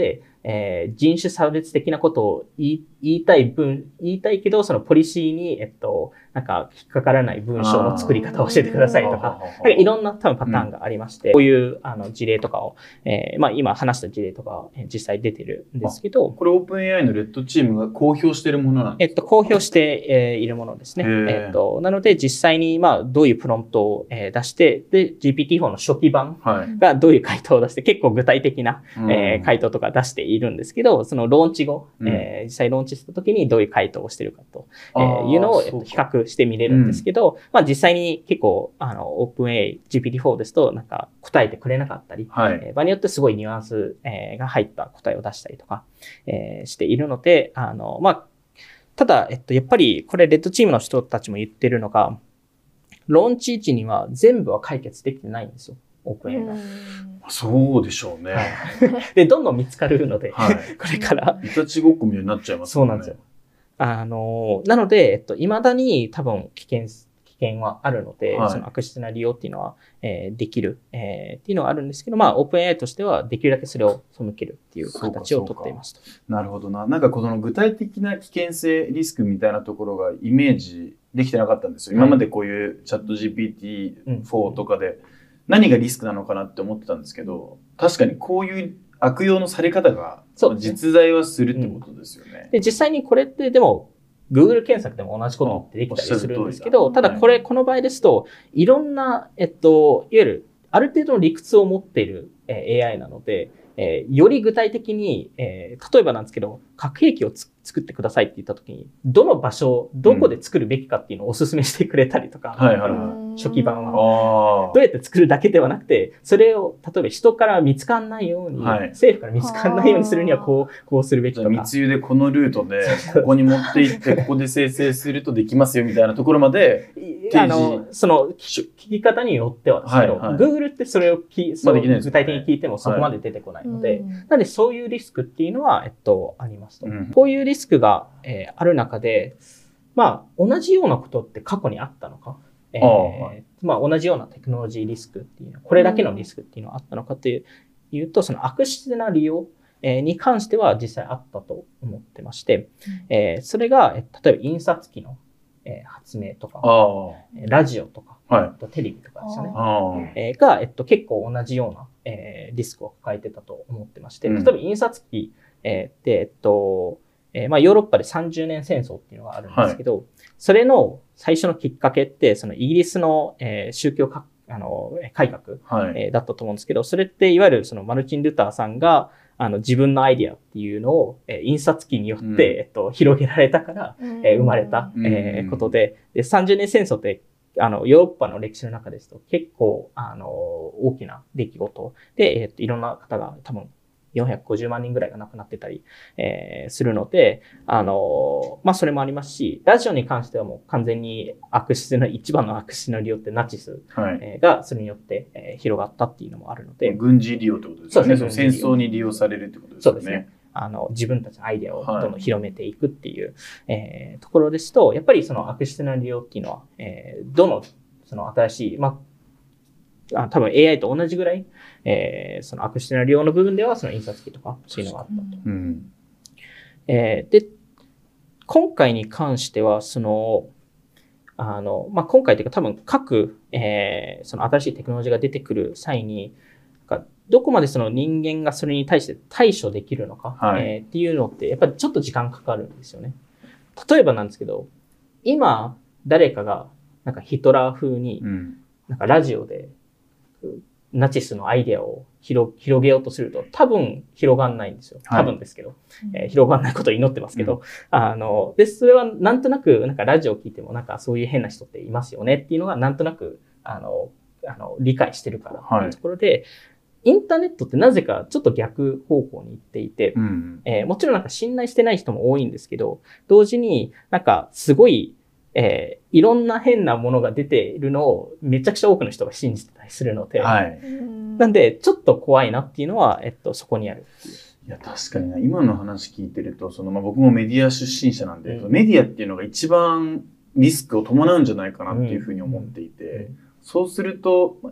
えー、人種差別的なことを言い、言いたい文、言いたいけど、そのポリシーに、えっと、なんか引っかからない文章の作り方を教えてくださいとか、なんかいろんな多分パターンがありまして、うん、こういうあの事例とかを、えー、まあ今話した事例とか実際出てるんですけど、 これオープンエーアイ のレッドチームが公表しているものなんですか？ えっと、公表して、えー、いるものですね。えっと、なので実際にまあどういうプロンプトを、えー、出して、で、ジーピーティーフォー の初期版がどういう回答を出して、結構具体的な、はいえー、回答とか出しているんですけど、そのローンチ後、うんえー、実際ローンチした時にどういう回答をしているかと、えー、いうのを、えっと、比較してみれるんですけど、うん、まあ実際に結構、あの、オープンエーアイ、ジーピーティーフォー ですと、なんか答えてくれなかったり、はいえー、場合によってすごいニュアンス、えー、が入った答えを出したりとか、えー、しているので、あの、まあ、ただ、えっと、やっぱり、これ、レッドチームの人たちも言ってるのが、ローンチ時には全部は解決できてないんですよ。オープンエーアイが。 そうでしょうね。 はい、で、どんどん見つかるので、はい、これから。 いたちごっこみたいになっちゃいますもんね。そうなんですよ。あの、なので、えっと、未だに多分危険、危険はあるので、はい、その悪質な利用っていうのは、えー、できる、えー、っていうのはあるんですけど、まあ、オープンエーアイとしてはできるだけそれを背けるっていう形をとっていますと。 なるほどな。なんかこの具体的な危険性、リスクみたいなところがイメージできてなかったんですよ。はい、今までこういうチャット ジーピーティーフォー とかで何がリスクなのかなって思ってたんですけど、確かにこういう悪用のされ方が実在はするってことですよね。 うん、で、実際にこれってでも、Google 検索でも同じことってできたりするんですけど、ただこれ、この場合ですと、いろんな、えっと、いわゆる、ある程度の理屈を持っている エーアイ なので、えー、より具体的に、えー、例えばなんですけど、核兵器をつ作ってくださいって言ったときに、どの場所、どこで作るべきかっていうのをお勧めしてくれたりとか、 はいはいはい、 初期版は。どうやって作るだけではなくて、それを、例えば人から見つかんないように、はい、政府から見つかんないようにするにはこう、こうするべきとか。 密輸でこのルートで、ここに持って行って、ここで生成するとできますよみたいなところまで、 あの、その、聞き方によってはですけど、はいはい、Google ってそれをき、そう、具体的に聞いてもそこまで出てこないので、はい、なのでそういうリスクっていうのは、えっと、ありますと。うん、こういうリスクが、えー、ある中で、まあ、同じようなことって過去にあったのか、えーはい、まあ、同じようなテクノロジーリスクっていうのは、これだけのリスクっていうのはあったのかという、いうと、その悪質な利用、えー、に関しては実際あったと思ってまして、えー、それが、えー、例えば印刷機のえー、発明とか、ラジオとか、はい、テレビとかですよね。えー、が、えっと、結構同じような、えー、リスクを抱えてたと思ってまして、例えば印刷機、えー、って、えっと、えー、まあ、ヨーロッパでさんじゅうねん戦争っていうのがあるんですけど、はい、それの最初のきっかけって、そのイギリスの、えー、宗教かあの改革、はいえー、だったと思うんですけど、それっていわゆるそのマルチン・ルターさんが、あの自分のアイディアっていうのを、えー、印刷機によって、うんえっと、広げられたから、えー、生まれた、えー、ことで、で、さんじゅうねん戦争って、あの、ヨーロッパの歴史の中ですと結構、あの、大きな出来事で、えっと、いろんな方が多分よんひゃくごじゅうまんにんぐらいが亡くなってたり、えー、するので、あの、まあ、それもありますし、ラジオに関してはもう完全に悪質な、一番の悪質な利用ってナチス、はいえー、がそれによって、えー、広がったっていうのもあるので。 軍事利用ってことですよね。そうですね。戦争に利用されるってことですよね。 そうですね。あの、自分たちのアイデアをどんどん広めていくっていう、はいえー、ところですと、やっぱりその悪質な利用っていうのは、えー、どの、その新しい、まあ、あ多分 エーアイ と同じぐらい、えー、その悪質な利用の部分ではその印刷機とかそういうのがあったと。うんえー、で、今回に関しては、その、あの、まあ、今回というか多分各、えー、その新しいテクノロジーが出てくる際に、どこまでその人間がそれに対して対処できるのか、はいえー、っていうのってやっぱりちょっと時間かかるんですよね。例えばなんですけど、今誰かがなんかヒトラー風に、なんかラジオで、ナチスのアイデアを 広, 広げようとすると多分広がんないんですよ。多分ですけど。はいえー、広がんないことを祈ってますけど。うん、あの、で、それはなんとなく、なんかラジオを聞いてもなんかそういう変な人っていますよねっていうのがなんとなく、あの、あの理解してるからっていうところで、はい、インターネットってなぜかちょっと逆方向に行っていて、うんえー、もちろんなんか信頼してない人も多いんですけど、同時になんかすごいえー、いろんな変なものが出ているのをめちゃくちゃ多くの人が信じてたりするので、はい、なんでちょっと怖いなっていうのは、えっと、そこにあるっていう。 いや、確かにな。今の話聞いてると、その、まあ、僕もメディア出身者なんで、うん、メディアっていうのが一番リスクを伴うんじゃないかなっていうふうに思っていて、うんうん、そうすると、ま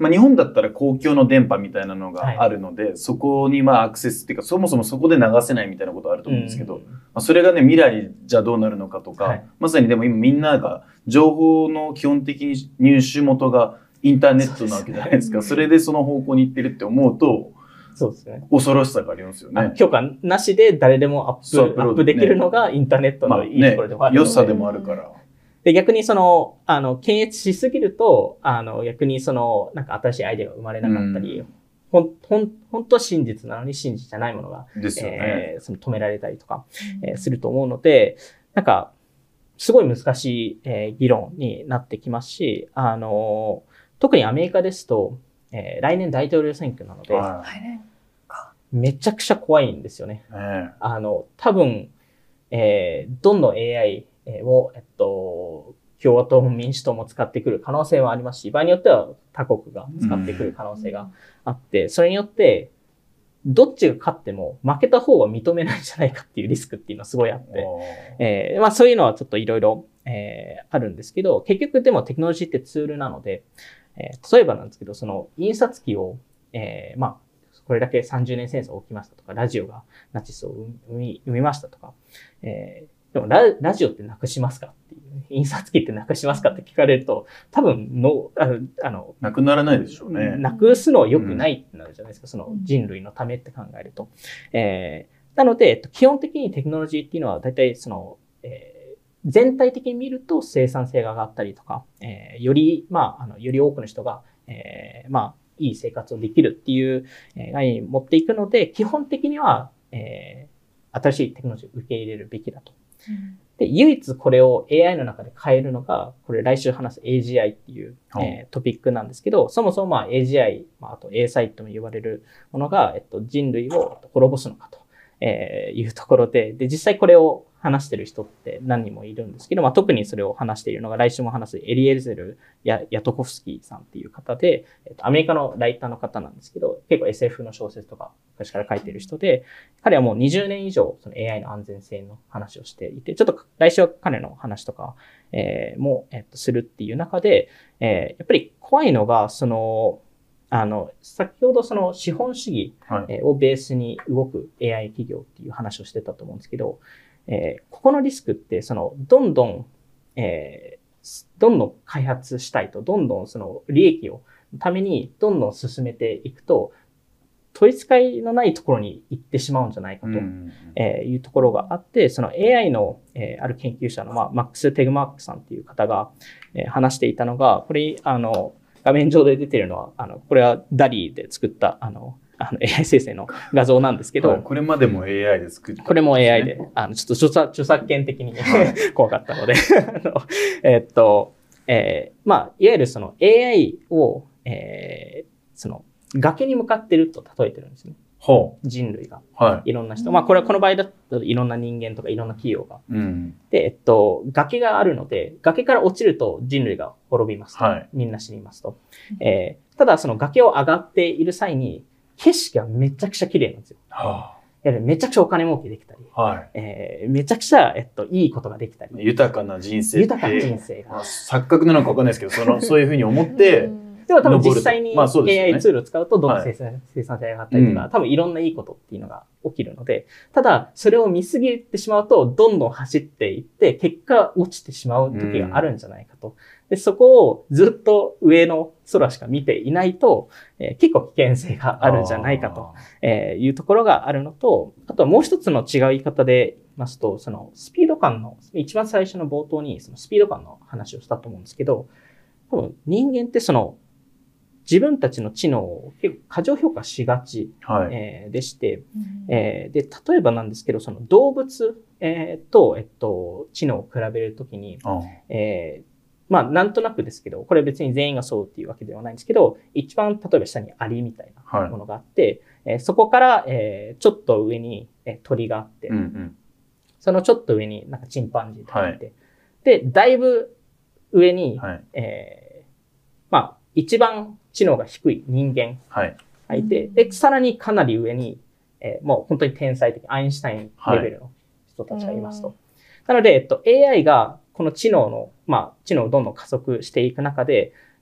まあ、日本だったら公共の電波みたいなのがあるので、はい、そこにまあアクセスっていうか、そもそもそこで流せないみたいなことあると思うんですけど、うん、まあ、それがね、未来じゃどうなるのかとか、はい、まさにでも今みんなが情報の基本的に入手元がインターネットなわけじゃないですか。それでその方向に行ってるって思うと、 そうですね。 恐ろしさがありますよね。 許可なしで誰でもアップ、アップできるのがインターネットのいいところでもあるので、 まあね、良さでもあるから。 で、逆にその、あの、検閲しすぎると、あの、逆にその、なんか新しいアイデアが生まれなかったり、うん、ほん、ほん、本当は真実なのに真実じゃないものが、 ですよね。 えー、その止められたりとか、えー、すると思うので、なんか、すごい難しい、えー、議論になってきますし、あの、特にアメリカですと、えー、来年大統領選挙なので、めちゃくちゃ怖いんですよね。あの、多分、えー、どんどん エーアイ を、えっと、共和党も民主党も使ってくる可能性はありますし、場合によっては他国が使ってくる可能性があって、うん、それによって、どっちが勝っても負けた方は認めないんじゃないかっていうリスクっていうのはすごいあって、えー、まあそういうのはちょっといろいろあるんですけど、結局でもテクノロジーってツールなので、えー、例えばなんですけど、その印刷機を、えー、まあこれだけさんじゅうねん戦争起きましたとか、ラジオがナチスを生み、生みましたとか、えーでもラ、ラジオってなくしますかっていう、印刷機ってなくしますかって聞かれると、多分の、あの、あのなくならないでしょうね。 なくすのは良くないってなるじゃないですか、うん、その人類のためって考えると。えー、なので、えっと、基本的にテクノロジーっていうのは大体その、えー、全体的に見ると生産性が上がったりとか、えー、より、まあ、あの、より多くの人が、えー、まあ、いい生活をできるっていう、えー、概念に持っていくので、基本的には、えー、新しいテクノロジーを受け入れるべきだと。で、唯一これを エーアイ の中で変えるのが、これ来週話す エージーアイ っていう、えー、トピックなんですけど、そもそもまあ エージーアイ、まあ、あと エーサイとも言われるものが、えっと、人類を滅ぼすのかと、えー、いうところで、で、実際これを話してる人って何人もいるんですけど、まあ、特にそれを話しているのが来週も話すエリエルゼル・ヤトコフスキーさんっていう方で、えっと、アメリカのライターの方なんですけど、結構 エスエフ の小説とか昔から書いている人で、彼はもうにじゅうねん以上その エーアイ の安全性の話をしていて、ちょっと来週は彼の話とか、えー、も、えっと、するっていう中で、えー、やっぱり怖いのが、その、あの、先ほどその資本主義をベースに動く エーアイ 企業っていう話をしてたと思うんですけど、えー、ここのリスクって、その、どんどん、えー、どんどん開発したいと、どんどんその利益を、ためにどんどん進めていくと、取り使いのないところに行ってしまうんじゃないかと、えー、いうところがあって、その エーアイ の、えー、ある研究者の、まあ、マックス・テグマークさんっていう方が、えー、話していたのが、これ、あの、画面上で出てるのは、あの、これはダリーで作った、あの、あの エーアイ 生成の画像なんですけど、はい、 これまでも エーアイ で作って、ね、 これも エーアイ で、あの、ちょっと著作、著作権的に、ね、怖かったので、あの、えー、っと、えー、まあ、いわゆるその エーアイ を、えー、その、崖に向かってると例えてるんですね。 ほう。 人類が。 はい。 いろんな人。まあ、これはこの場合だといろんな人間とかいろんな企業が。 うん。 で、えっと、崖があるので、崖から落ちると人類が滅びますと。 はい。 みんな死にますと。えー、ただ、その崖を上がっている際に、景色がめちゃくちゃ綺麗なんですよ。 はあ。 めちゃくちゃお金儲けできたり。 はい。 えー、めちゃくちゃ、えっと、いいことができたり。 豊かな人生。 豊かな人生が。まあ、 錯覚なのかわかんないですけど、その、そういうふうに思って、 でも多分実際に エまあそうですーアイね、 ツールを使うとどんどん生産、はい、生産性が上がったりとか、うん、多分いろんないいことっていうのが起きるので、ただそれを見すぎてしまうとどんどん走っていって、結果落ちてしまう時があるんじゃないかと。うん、でそこをずっと上の空しか見ていないと、えー、結構危険性があるんじゃないかと、えー、いうところがあるのと、あとはもう一つの違う言い方で言いますと、そのスピード感の、一番最初の冒頭にそのスピード感の話をしたと思うんですけど、多分人間ってその自分たちの知能を結構過剰評価しがち、はい、えー、でして、うんえー、で、例えばなんですけど、その動物、えー、と、えっと、知能を比べるときに、えー、まあ、なんとなくですけど、これ別に全員がそうっていうわけではないんですけど、一番例えば下にアリみたいなものがあって、はいえー、そこから、えー、ちょっと上に、えー、鳥があって、 うんうん、 そのちょっと上になんかチンパンジーとかいて、はい、で、だいぶ上に、はいえー、まあ、一番知能が低い人間がいて、はい、で、さらにかなり上に、えー、もう本当に天才的、アインシュタインレベルの人たちがいますと。はい、なので、えっと、エーアイ がこの知能の、まあ、知能をどんどん加速していく中で、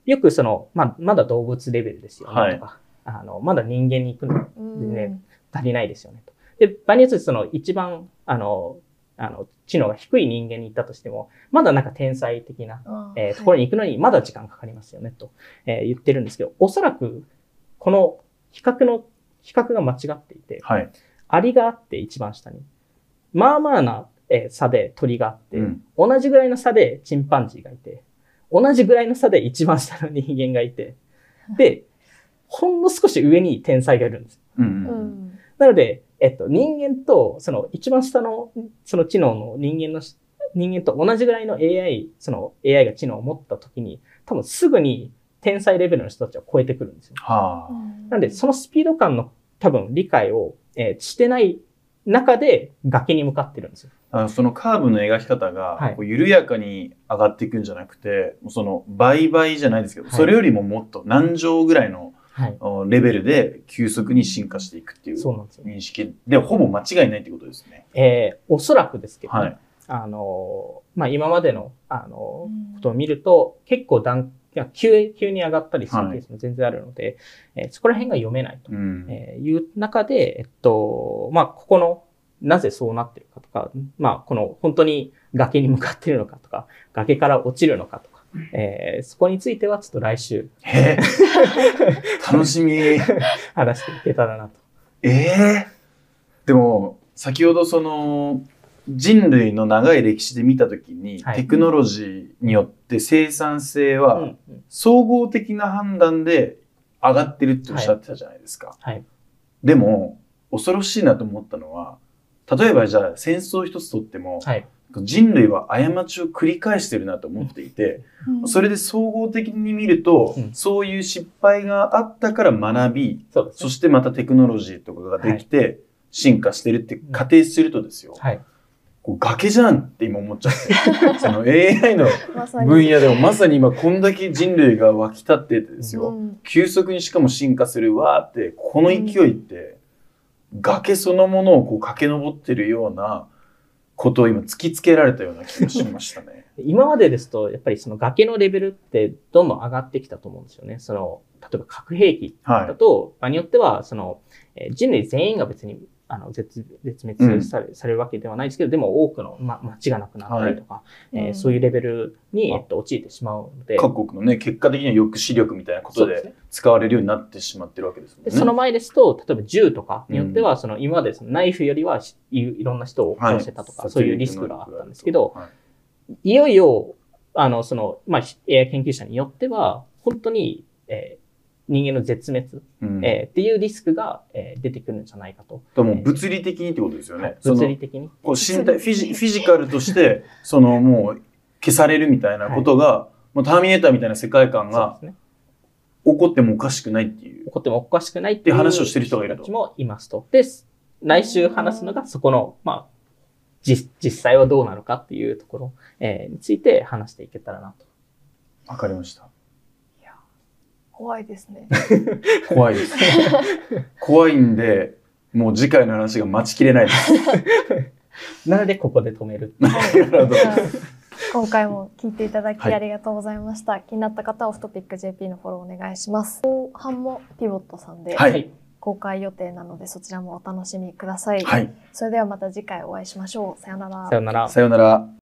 よくその、まあ、まだ動物レベルですよね、 はいとか、あの、まだ人間に行くのうんでね、足りないですよね、と。で、場合によってその一番、あの、あの、知能が低い人間に行ったとしても、まだなんか天才的な、 あえーところに行くのにまだ時間かかりますよね、と、えー言ってるんですけど、おそらく、この比較の、比較が間違っていて、 はい。 アリがあって一番下に、まあまあな、えー差で鳥があって、 うん同じぐらいの差でチンパンジーがいて、同じぐらいの差で一番下の人間がいて、で、ほんの少し上に天才がいるんです。 うんううんんなので、えっと、人間と、その一番下の、その知能の人間のし、人間と同じぐらいの エーアイ、その エーアイ が知能を持ったときに、多分すぐに天才レベルの人たちを超えてくるんですよ。 はあ。 なので、そのスピード感の多分理解を、えーしてない中で崖に向かってるんですよ。 あのそのカーブの描き方が、 はいこう緩やかに上がっていくんじゃなくて、もうその倍々じゃないですけど、 はいそれよりももっと何乗ぐらいのはい。 あレベルで急速に進化していくっていうそうなんですよ。 認識で、ほぼ間違いないってことですね。 えーおそらくですけど、 はい。 あのーまあ、今までの、あのうんーことを見ると、結構段、いや急、急に上がったりするはいケースも全然あるので、えーそこら辺が読めないと、 うん。 えーいう中で、えっと、まあ、ここの、なぜそうなってるかとか、まあ、この本当に崖に向かっているのかとか、崖から落ちるのかとか、えーそこについてはちょっと来週へえ楽しみ。え話していけたらなと。 えでも、先ほどその、人類の長い歴史で見たときに、 はいテクノロジーによって生産性は、 うんうん総合的な判断で上がってるっておっしゃってたじゃないですか。 はい。 でも、恐ろしいなと思ったのは、例えばじゃあ戦争一つとっても、 はい。 人類は過ちを繰り返してるなと思っていて、 うんそれで総合的に見ると、 うんそういう失敗があったから学び、 そうですね。 そしてまたテクノロジーとかができて進化してるって仮定するとですよ、 はい。 こう崖じゃんって今思っちゃって、その エーアイ のまさに分野でもまさに今こんだけ人類が湧き立っててですよ、 うん急速にしかも進化するわーって、この勢いって、崖そのものをこう駆け上ってるようなことを今突きつけられたような気がしましたね。 今までですと、やっぱりその崖のレベルってどんどん上がってきたと思うんですよね。その、例えば核兵器はい。 だと、場合によっては、その、えー人類全員が別に、あの、絶、絶滅され,、されるわけではないですけど、でも多くの、ま、町がなくなったりとか、えーうんそういうレベルに、えっと、陥ってしまうので、 各国のね、結果的には抑止力みたいなことでそうですね。 使われるようになってしまってるわけですもんね。 でその前ですと、例えば銃とかによっては、その今までそのナイフよりはしいいろんな人を殺せたとか、そういうリスクがあったんですけど、 はいいよいよ、あの、その、まあ、エーアイ研究者によっては、本当に、えー人間の絶滅、 うんえーっていうリスクが、えー出てくるんじゃないかと。 でも物理的にってことですよね。 はいその物理的に。 こう身体フィジ、フィジカルとして、そのもう消されるみたいなことが、もうターミネーターみたいな世界観そうがですね。 起こってもおかしくないっていう。 起こってもおかしくないっていうって話をしてる人がいると人たちもいますと。で、来週話すのがそこの、まあ、実実際はどうなのかっていうところ、えーについて話していけたらなと。 わかりました。 怖いですね。 怖いです。怖いんで、もう次回の話が待ちきれないです。 なので、ここで止める。 なるほど。 今回も聞いていただきはいありがとうございました。気になった方はオフトピック ジェーピー のフォローお願いします。後半もピボットさんではい公開予定なのでそちらもお楽しみください。 はい。 それではまた次回お会いしましょう。さようならさ。よなら。 さようなら。